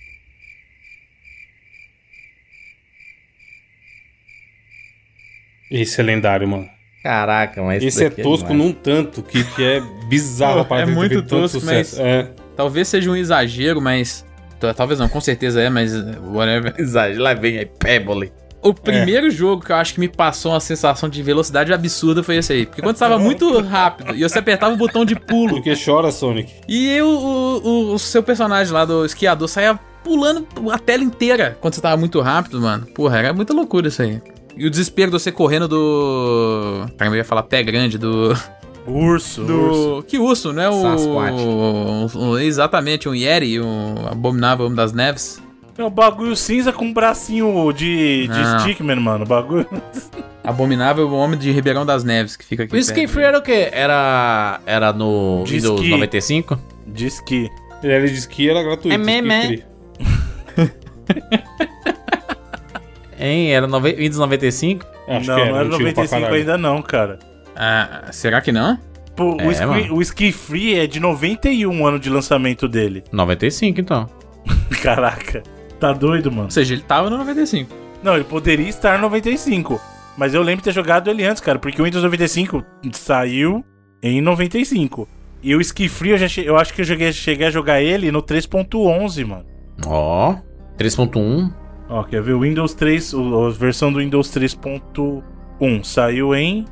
Esse é lendário, mano. Caraca, mas Esse é daqui tosco demais. num tanto que é bizarro para É ter muito feito tanto tosco, sucesso. mas- É. Talvez seja um exagero, mas. Talvez não, com certeza é, mas whatever. Exagero, lá vem aí, Pebble. O primeiro jogo que eu acho que me passou uma sensação de velocidade absurda foi esse aí. Porque quando você tava muito rápido e você apertava o botão de pulo, Porque chora, Sonic. e o seu personagem lá do esquiador saia pulando a tela inteira quando você tava muito rápido, mano. Porra, era muita loucura isso aí. E o desespero de você correndo do... Eu ia falar pé grande, do... Urso. Que urso, não é o... Sasquatch. Exatamente, um Yeti, um abominável homem das neves. É um bagulho cinza com um bracinho de Não. stickman, mano. Bagulho. Abominável homem de Ribeirão das Neves, que fica aqui O Ski Free era o quê? Era no De Windows esqui. 95? Diz que. Ele de esqui era gratuito. É mesmo, esqui é? free. Hein? Era Windows 95? Acho não, que era, não era antigo pra 95 caralho. ainda não, cara. Ah, será que não? Pô, mano. o Ski Free é de 91 ano de lançamento dele. 95, então. Caraca. Tá doido, mano? Ou seja, ele tava no 95. Não, ele poderia estar no 95. Mas eu lembro de ter jogado ele antes, cara. Porque o Windows 95 saiu em 95. E o Ski Free, eu acho que eu cheguei a jogar ele no 3.11, mano. Ó, 3.1. Ó, quer ver? O Windows 3, a versão do Windows 3.1 saiu em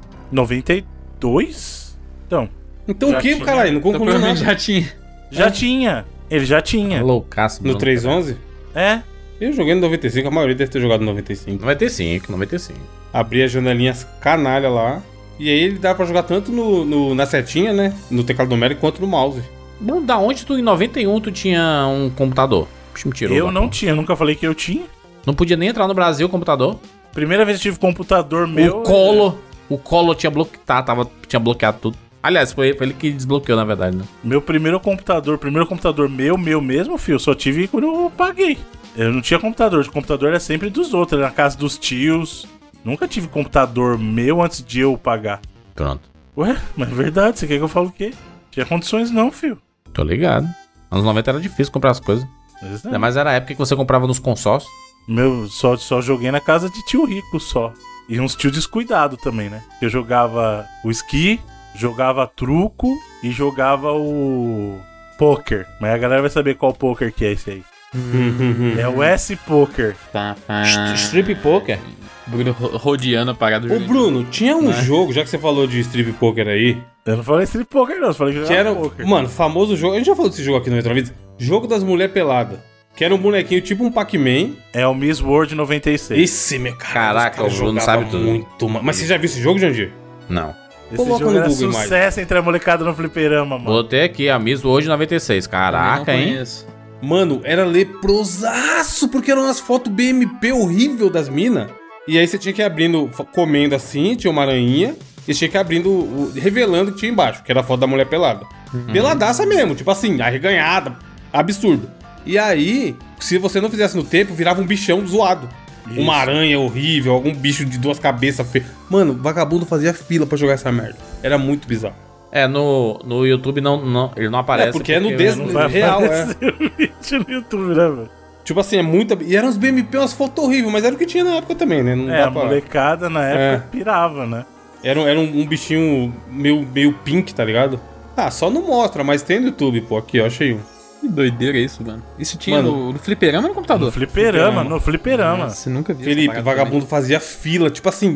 92? Então, Então Já o que, tinha. caralho? Não Então concluiu provavelmente nada. já tinha. já tinha. Ele já tinha. Loucaço, No 3.11? É. Eu joguei no 95, a maioria deve ter jogado no 95. 95. Abri as janelinhas canalha lá. E aí ele dá pra jogar tanto na setinha, né? No teclado numérico, quanto no mouse. Bruno, da onde tu em 91 tu tinha um computador? Puxa, me tirou. Eu da não porra. tinha, nunca falei que eu tinha. Não podia nem entrar no Brasil o computador. Primeira vez que eu tive computador meu. O Collor tinha bloqueado, tinha bloqueado tudo. Aliás, foi ele que desbloqueou, na verdade, né? Meu primeiro computador meu mesmo, filho, eu só tive quando eu paguei. Eu não tinha computador, o computador era sempre dos outros, era na casa dos tios. Nunca tive computador meu antes de eu pagar. Pronto. Ué, mas é verdade, você quer que eu fale o quê? Tinha condições não, filho. Tô ligado. Anos 90 era difícil comprar as coisas. Mas, Ainda mais era a época que você comprava nos consórcios. Meu, só joguei na casa de tio rico só. E uns tio descuidado também, né? Eu jogava o esqui, jogava truco e jogava o poker. Mas a galera vai saber qual poker que é esse aí. É o S-Poker. Tá. Strip Poker. Bruno rodeando a parada do Ô jogo. Bruno, tinha um jogo, já que você falou de strip poker aí, Eu não falei Street Poker não, eu falei que que era, poker. mano, famoso jogo. A gente já falou desse jogo aqui no Retrovida. Jogo das mulheres peladas. Que era um bonequinho tipo um Pac-Man. É o Miss World 96. Esse, meu cara. Caraca, os caras o Bruno jogavam sabe tudo. muito, mano. Mas você já viu esse jogo, Jandir? Não. Esse Coloca jogo no era Google sucesso entre a molecada no fliperama, mano. Botei aqui a Miss hoje 96. Caraca, hein? Mano, era leprosaço, porque eram umas fotos BMP horrível das minas. E aí você tinha que ir abrindo, comendo assim, tinha uma aranhinha, e você tinha que ir abrindo, revelando o que tinha embaixo, que era a foto da mulher pelada. Peladaça mesmo, tipo assim, arreganhada, absurdo. E aí, se você não fizesse no tempo, virava um bichão zoado. Isso. Uma aranha horrível, algum bicho de duas cabeças feio. Mano, vagabundo fazia fila pra jogar essa merda. Era muito bizarro. É, no YouTube não, ele não aparece. Porque é nudez Não vai real, é. aparecer o vídeo no YouTube, né, velho? Tipo assim, é muita. E eram uns BMP, umas fotos horríveis, mas era o que tinha na época também, né? Não É, dá a pra... molecada na época pirava, né? Era um bichinho meio pink, tá ligado? Ah, só não mostra, mas tem no YouTube, pô. Aqui, ó, achei um. Que doideira isso, mano. Isso tinha Mano, no fliperama ou no computador? No fliperama. Você nunca viu Felipe, essa vagabundo fazia fila, tipo assim,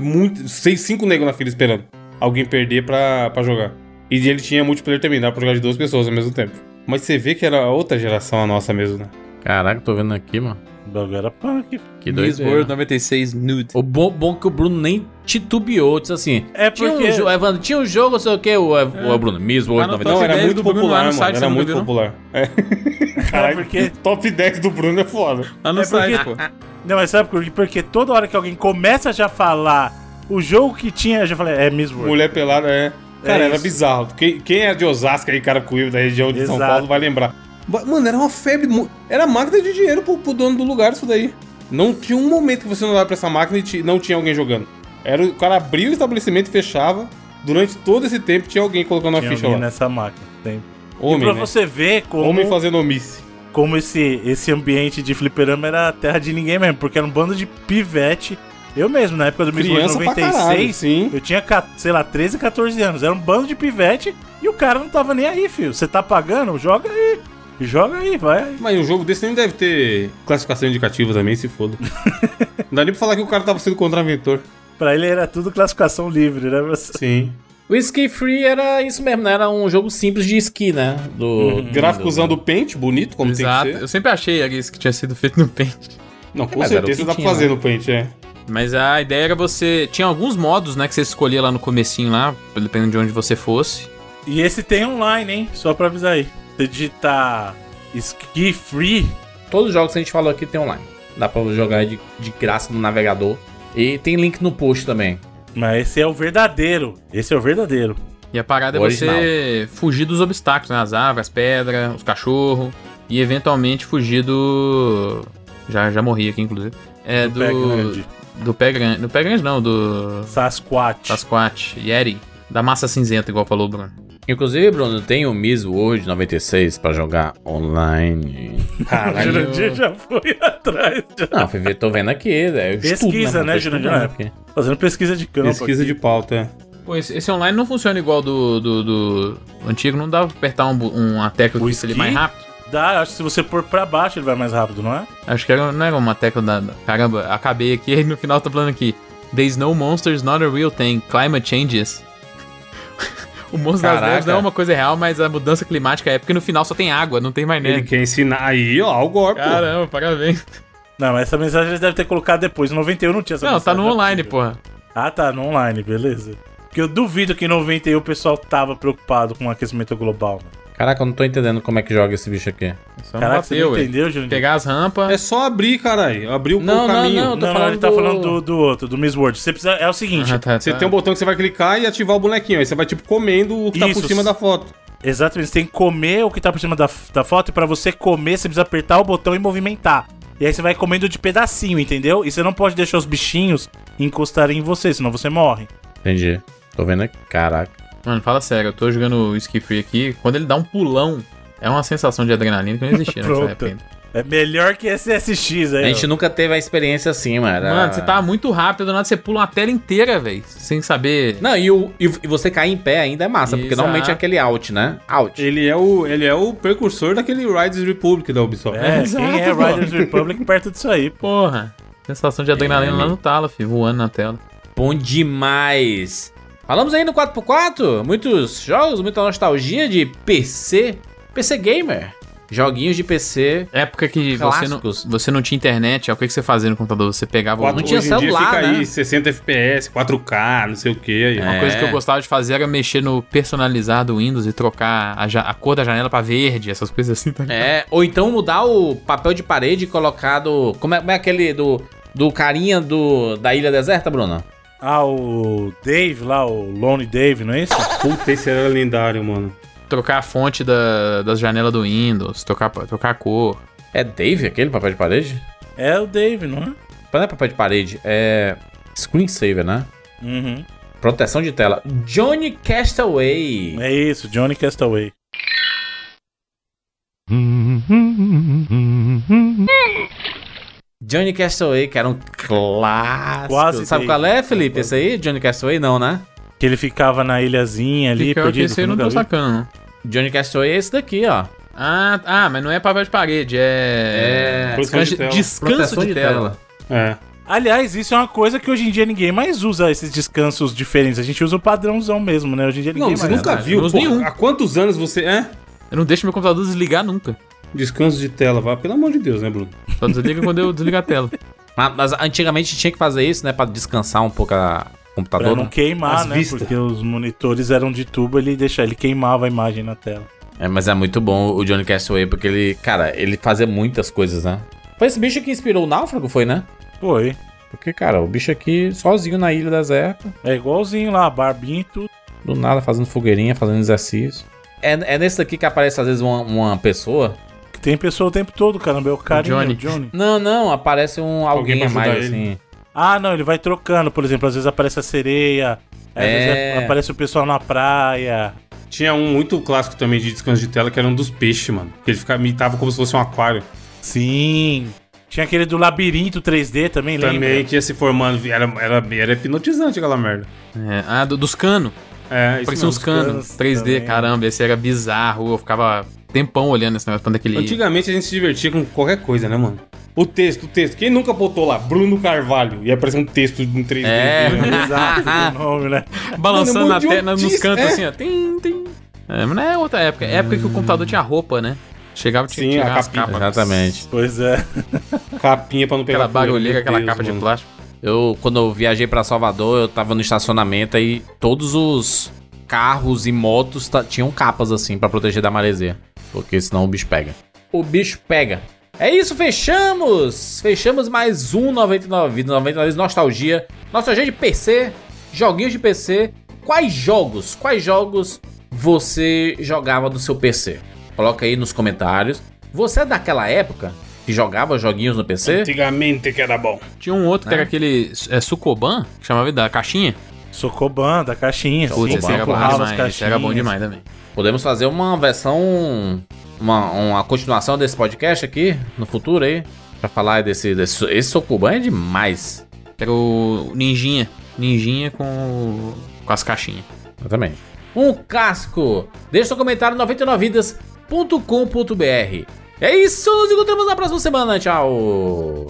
5 negros na fila esperando alguém perder pra jogar. E ele tinha multiplayer também, dava pra jogar de 2 pessoas ao mesmo tempo. Mas você vê que era outra geração a nossa mesmo, né? Caraca, tô vendo aqui, mano. O bagulho era punk. Que Miss doideira. World 96 Nude. O bom que o Bruno nem titubeou, disse assim. É Tinha porque- Evandro, tinha um jogo, não sei o que, o Bruno, Miss World Tá no 96. Não, top era 10 muito do Bruno lá popular, no mano. site, você Era nunca muito viu, não? popular. É. Caralho, porque- top 10 do Bruno é foda. Lá no É site, porque- pô. Não, mas sabe por quê? Porque toda hora que alguém começa a já falar o jogo que tinha, eu já falei, é Miss World. Mulher pelada, é. Cara, era isso. bizarro. Quem é de Osasco aí, cara, Caracuíba, da região de São Exato. Paulo, vai lembrar. Mano, era uma febre. Era máquina de dinheiro pro dono do lugar, isso daí. Não tinha um momento que você não olhava pra essa máquina e não tinha alguém jogando. O cara abria o estabelecimento e fechava. Durante todo esse tempo tinha alguém colocando Tinha uma ficha alguém lá. nessa máquina. Tem. Homem, e pra né? você ver como, Homem fazendo omice. como esse ambiente de fliperama era terra de ninguém mesmo, porque era um bando de pivete. Eu mesmo, na época do Miss World Criança pra caralho, 96, sim. eu tinha, sei lá, 13, 14 anos. Era um bando de pivete e o cara não tava nem aí, filho. Você tá pagando? Joga aí. Joga aí, vai. Mas um jogo desse nem deve ter classificação indicativa também, se foda. Não dá nem pra falar que o cara tava sendo contraventor. Pra ele era tudo classificação livre, né? Você... Sim. O Ski Free era isso mesmo, né? Era um jogo simples de esqui, né? Gráfico usando Paint, bonito, como Exato. tem que ser. Eu sempre achei isso que tinha sido feito no Paint. Não, com Mas era o certeza que dá pra tinha, fazer né? no Paint, é. Mas a ideia era você... Tinha alguns modos, né, que você escolhia lá no comecinho lá, dependendo de onde você fosse. E esse tem online, hein? Só pra avisar aí. Você digitar Ski Free, Todos os jogos que a gente falou aqui tem online. Dá pra jogar de graça no navegador. E tem link no post também. mas esse é o verdadeiro. Esse é o verdadeiro. E a parada Original. é você fugir dos obstáculos, né? As árvores, as pedras, os cachorros. E eventualmente fugir do... Já morri aqui, inclusive. É Do pé grande. Do pé grande. Do pé grande não, do... Sasquatch. Sasquatch. Yeti. Da massa cinzenta, igual falou o Bruno. Inclusive, Bruno, tem o Miss World 96 pra jogar online. O Caralho. Jurandir já foi atrás. Já. Não, fui ver, tô vendo aqui. né? Eu Pesquisa, estudo, né, tô Jurandir? estudando É. aqui. Fazendo pesquisa de campo. Pesquisa aqui. de pauta, é. Pô, esse online não funciona igual do antigo. Não dava pra apertar uma tecla O que seria esqui? mais rápido. Dá, acho que se você pôr pra baixo ele vai mais rápido, não é? Acho que não era uma tecla da... Caramba, acabei aqui e no final tá falando aqui. There's no monsters, not a real thing. Climate changes. O monstro das Caraca. neves não é uma coisa real, mas a mudança climática é porque no final só tem água, não tem mais Ele neve. quer ensinar. Aí, ó, o golpe. pô. Caramba, parabéns. Não, mas essa mensagem eles devem ter colocado depois. Em 91 não tinha essa Não, mensagem. tá no é online, possível. porra. Ah, tá, no online, beleza. Porque eu duvido que em 91 o pessoal tava preocupado com o aquecimento global, mano. Caraca, eu não tô entendendo como é que joga esse bicho aqui. Só não Caraca, você bateu, não ué. entendeu, Jurandir? Pegar as rampas. É só abrir, caralho. Abrir o Não, caminho. não, tô Não, falando ele tá do- falando do outro, do Miss World. Você precisa, é o seguinte, Você tem um botão que você vai clicar e ativar o bonequinho. Aí você vai, tipo, comendo o que tá Isso. por cima da foto. exatamente, você tem que comer o que tá por cima da foto, e pra você comer, você precisa apertar o botão e movimentar. E aí você vai comendo de pedacinho, entendeu? E você não pode deixar os bichinhos encostarem em você, senão você morre. Entendi. Tô vendo aqui. Caraca. Mano, fala sério, eu tô jogando o Ski Free aqui. Quando ele dá um pulão, é uma sensação de adrenalina que não existia nessa Pronto. época ainda. É melhor que SSX aí, A gente ó. nunca teve a experiência assim, mano. Mano, você tá muito rápido, do nada você pula uma tela inteira, velho. Sem saber. Não, e você cair em pé ainda é massa, porque Exato. normalmente é aquele out, né? Out. Ele é o precursor daquele Riders Republic da Ubisoft. É, Exato, quem é pô. Riders Republic perto disso aí, pô. Porra. Sensação de adrenalina lá no talo, filho. Voando na tela. Bom demais. Falamos aí no 4x4, muitos jogos, muita nostalgia de PC, PC Gamer. Joguinhos de PC. Época que Clássicos. você não tinha internet, é o que você fazia no computador? Você pegava Não tinha Hoje em dia celular, fica né? aí 60 FPS, 4K, não sei o que. Aí. Uma coisa que eu gostava de fazer era mexer no personalizar do Windows e trocar a cor da janela pra verde, essas coisas assim, tá ligado? É, ou então mudar o papel de parede e colocar do... Como é aquele do carinha da Ilha Deserta, Bruno? Ah, o Dave lá, o Lone Dave, não é isso? Puta, esse era lendário, mano. Trocar a fonte das janelas do Windows, trocar a cor. É Dave aquele papel de parede? É o Dave, não é? Não é papel de parede, é screensaver, né? Uhum. Proteção de tela. Johnny Castaway. É isso, Johnny Castaway. Johnny Castaway, que era um clássico. Quase Sabe Dave. qual é, Felipe? Esse aí? Johnny Castaway? Não, né? Que ele ficava na ilhazinha ali, Pior que perdido. esse eu não nunca tô vi. sacando, não. Johnny Castaway é esse daqui, ó. Mas não é papel de parede, é... Proteção de tela. Descanso de tela. É. Aliás, isso é uma coisa que hoje em dia ninguém mais usa, esses descansos diferentes. A gente usa o padrãozão mesmo, né? Hoje em dia ninguém Não, você mais nunca verdade. viu, Não uso pô, nenhum. há quantos anos você... Eu não deixo meu computador desligar nunca. Descanso de tela, vá. Pelo amor de Deus, né, Bruno? Só desliga quando eu desligo a tela. Mas antigamente tinha que fazer isso, né? Pra descansar um pouco o computador. Pra não né? queimar, As né? vistas. Porque os monitores eram de tubo, ele queimava a imagem na tela. Mas é muito bom o Johnny Castaway, porque ele, cara, ele fazia muitas coisas, né? Foi esse bicho que inspirou o Náufrago, foi, né? Foi. Porque, cara, o bicho aqui sozinho na ilha deserta, É igualzinho lá, barbinha e tudo. do nada fazendo fogueirinha, fazendo exercício. É nesse daqui que aparece às vezes uma pessoa. Tem pessoa o tempo todo, caramba. É o carinha, Johnny. o Johnny. Não, aparece alguém pra a mais, ajudar ele. assim. Ah, não, ele vai trocando. Por exemplo, às vezes aparece a sereia. Às vezes aparece o pessoal na praia. Tinha um muito clássico também de descanso de tela, que era um dos peixes, mano. Que ele imitava como se fosse um aquário. Sim. Tinha aquele do labirinto 3D também, lembra? Também que ia se formando. Era hipnotizante aquela merda. Dos canos. É, isso Parecia uns mesmo. canos. 3D, também. caramba, esse era bizarro. Eu ficava tempão olhando esse negócio, quando aquele... Antigamente a gente se divertia com qualquer coisa, né, mano? O texto. Quem nunca botou lá Bruno Carvalho e apareceu um texto em 3D? Exato, o nome, né? Balançando Mano, na tela, nos idiotice, cantos é. assim, ó. Tim, tim. Mas não é outra época. É época que o computador tinha roupa, né? Chegava e tinha que Sim, a tirar as capinha. capas. Exatamente. Pois é. Capinha pra não pegar Aquela barulheira, poeira, aquela meu Deus, capa de mano. plástico. Quando eu viajei pra Salvador, eu tava no estacionamento e todos os carros e motos tinham capas assim pra proteger da maresia. Porque senão o bicho pega. O bicho pega. É isso, fechamos! Fechamos mais um 99 Vidas, 99 Vidas Nostalgia. Nostalgia de PC, joguinhos de PC. Quais jogos você jogava no seu PC? Coloca aí nos comentários. Você é daquela época que jogava joguinhos no PC? Antigamente que era bom. Tinha um outro que era aquele Sukoban, que chamava da caixinha. Socoban, da caixinha. Putz, sim, esse era bom empurrava as demais. Esse era bom caixinhas. demais também. Podemos fazer uma versão, uma continuação desse podcast aqui no futuro aí, pra falar esse Sokuban é demais. Era o Ninjinha. Ninjinha com as caixinhas. Exatamente. Um clássico. Deixe seu comentário 99vidas.com.br. É isso, nos encontramos na próxima semana. Tchau.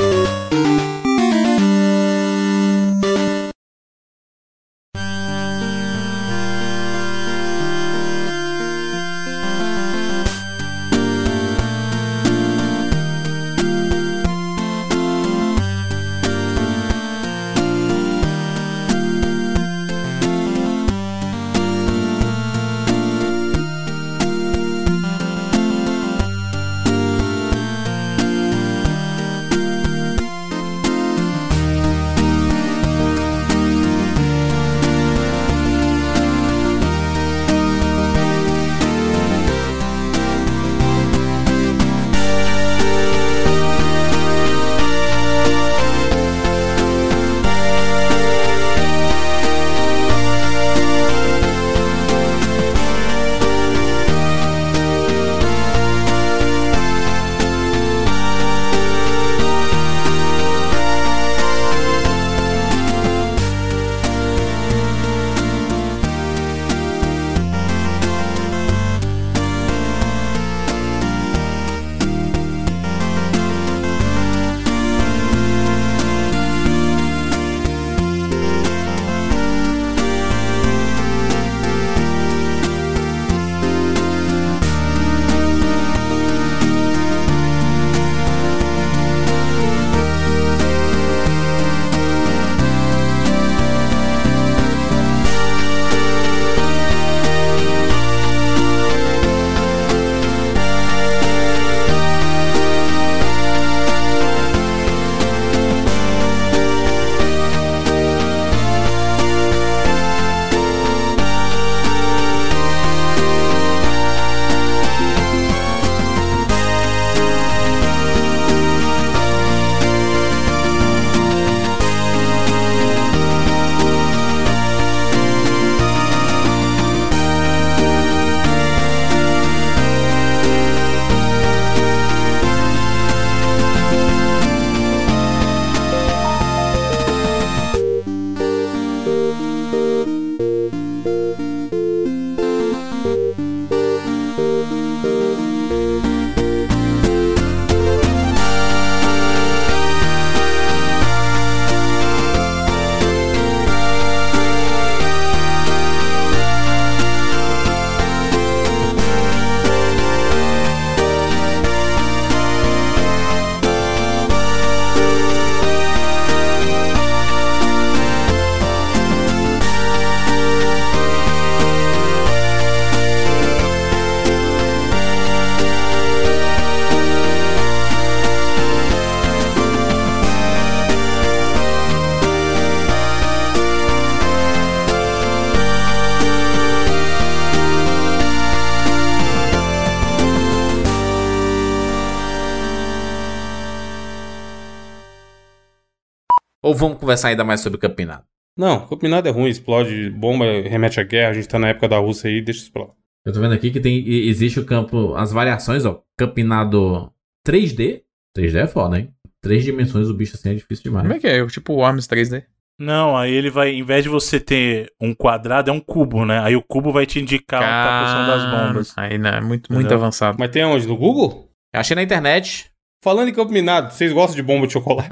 Ou vamos conversar ainda mais sobre Campinado? Não, Campinado é ruim, explode, bomba, remete à guerra, a gente tá na época da Rússia aí, deixa isso pra lá. Eu tô vendo aqui que existe o campo, as variações, ó. Campinado 3D. 3D é foda, hein? 3 dimensões o bicho assim é difícil demais. Como é que é? Tipo o Worms 3D. Não, aí ele vai, em vez de você ter um quadrado, é um cubo, né? Aí o cubo vai te indicar onde tá a posição das bombas. Aí não, é muito Entendeu? avançado. Mas tem aonde? No Google? Eu achei na internet. Falando em Campo Minado, vocês gostam de bomba de chocolate?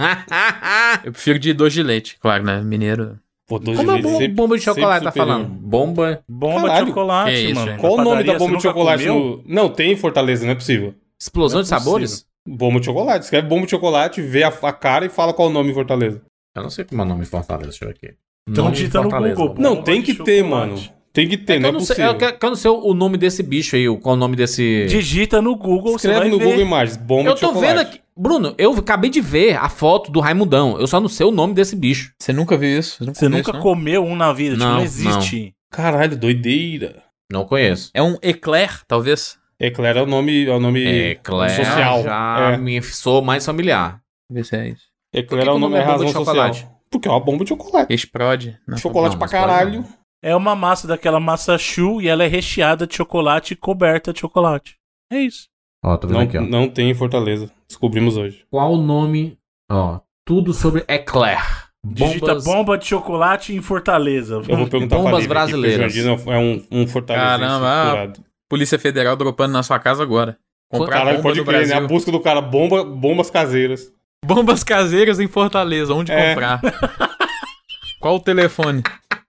Eu prefiro de doce de leite, claro, né? Mineiro. Pô, doce Como de é leite sempre- bomba de chocolate tá sempre superior. falando? Bomba. Bomba Caralho. de chocolate, Que isso, mano. gente? Qual o Na nome da padaria, bomba de você nunca chocolate comeu? no... Não, tem em Fortaleza, não é possível. Explosão Não de é sabores? Bomba de chocolate. Escreve bomba de chocolate, vê a cara e fala qual o nome em Fortaleza. Eu não sei como é o nome em Fortaleza, deixa eu ver aqui. Então Nome em digita no Fortaleza, Google, vamos Bomba Não, tem de que ter, chocolate. mano. Tem que ter, É que não é eu não sei, possível. que eu não sei o nome desse bicho aí, qual o nome desse... Digita no Google, você Escreve vai no ver. Google Imagens, bomba Eu de tô chocolate. vendo aqui... Bruno, eu acabei de ver a foto do Raimundão. Eu só não sei o nome desse bicho. Você nunca viu isso? Você nunca comeu um na vida, tipo, Não, não existe. Caralho, doideira. Não conheço. É um eclair, talvez? Eclair é o nome Eclair social. já É. me sou mais familiar. Vê se é isso. Eclair que é o o nome nome é é bomba razão de chocolate? social. Porque é uma bomba de chocolate. Explode. Não, Chocolate não, pra mas pode caralho. não. É uma massa daquela massa choux e ela é recheada de chocolate e coberta de chocolate. É isso. Ó, tô vendo Não, aqui, ó. não tem em Fortaleza. Descobrimos hoje. Qual o nome... Ó, tudo sobre Eclair. Digita bomba de chocolate em Fortaleza. Eu vou perguntar Bombas pra Lívia aqui, porque brasileiras. Jandira é um fortalezense Caramba, furado. Polícia Federal dropando na sua casa agora. Comprar Caralho, bomba pode no crer, né? Brasil. A busca do cara, bombas caseiras. Bombas caseiras em Fortaleza. Onde É. comprar? Qual o telefone?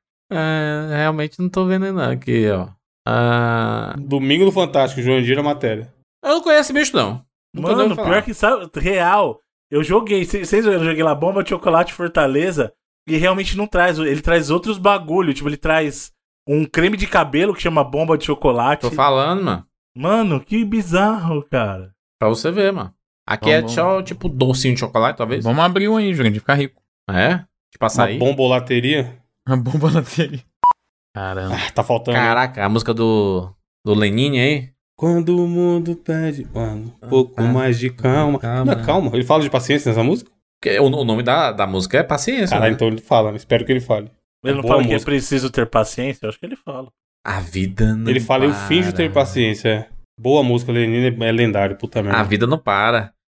Realmente não tô vendo não aqui, ó. Domingo no Fantástico, Jandira matéria. Eu não conheço esse bicho, não. Nunca Mano, ouvi falar. pior que sabe, real. Eu joguei, vocês viram, eu joguei lá bomba de chocolate Fortaleza e realmente não traz, ele traz outros bagulho, tipo, ele traz um creme de cabelo que chama bomba de chocolate. Tô falando, mano. Mano, que bizarro, cara. Pra você ver, mano. Aqui Vamos, é só, tipo, docinho de chocolate, talvez. Vamos abrir um aí, Jurandir, ficar rico. É? Tipo Uma açaí. bombolateria. A bomba na tele. Caramba. Ah, tá faltando. né? Caraca, a música do Lenine aí. Quando o mundo pede, mano, um pouco mais de calma. Calma. Não, calma. Ele fala de paciência nessa música? O nome da música é Paciência. Caralho, né? então ele fala, né? Espero que ele fale. Ele não boa fala que é música. preciso ter paciência? Eu acho que ele fala. A vida não Ele fala, eu para. finjo ter paciência. É. Boa música, Lenine é lendário, puta merda. A vida não para.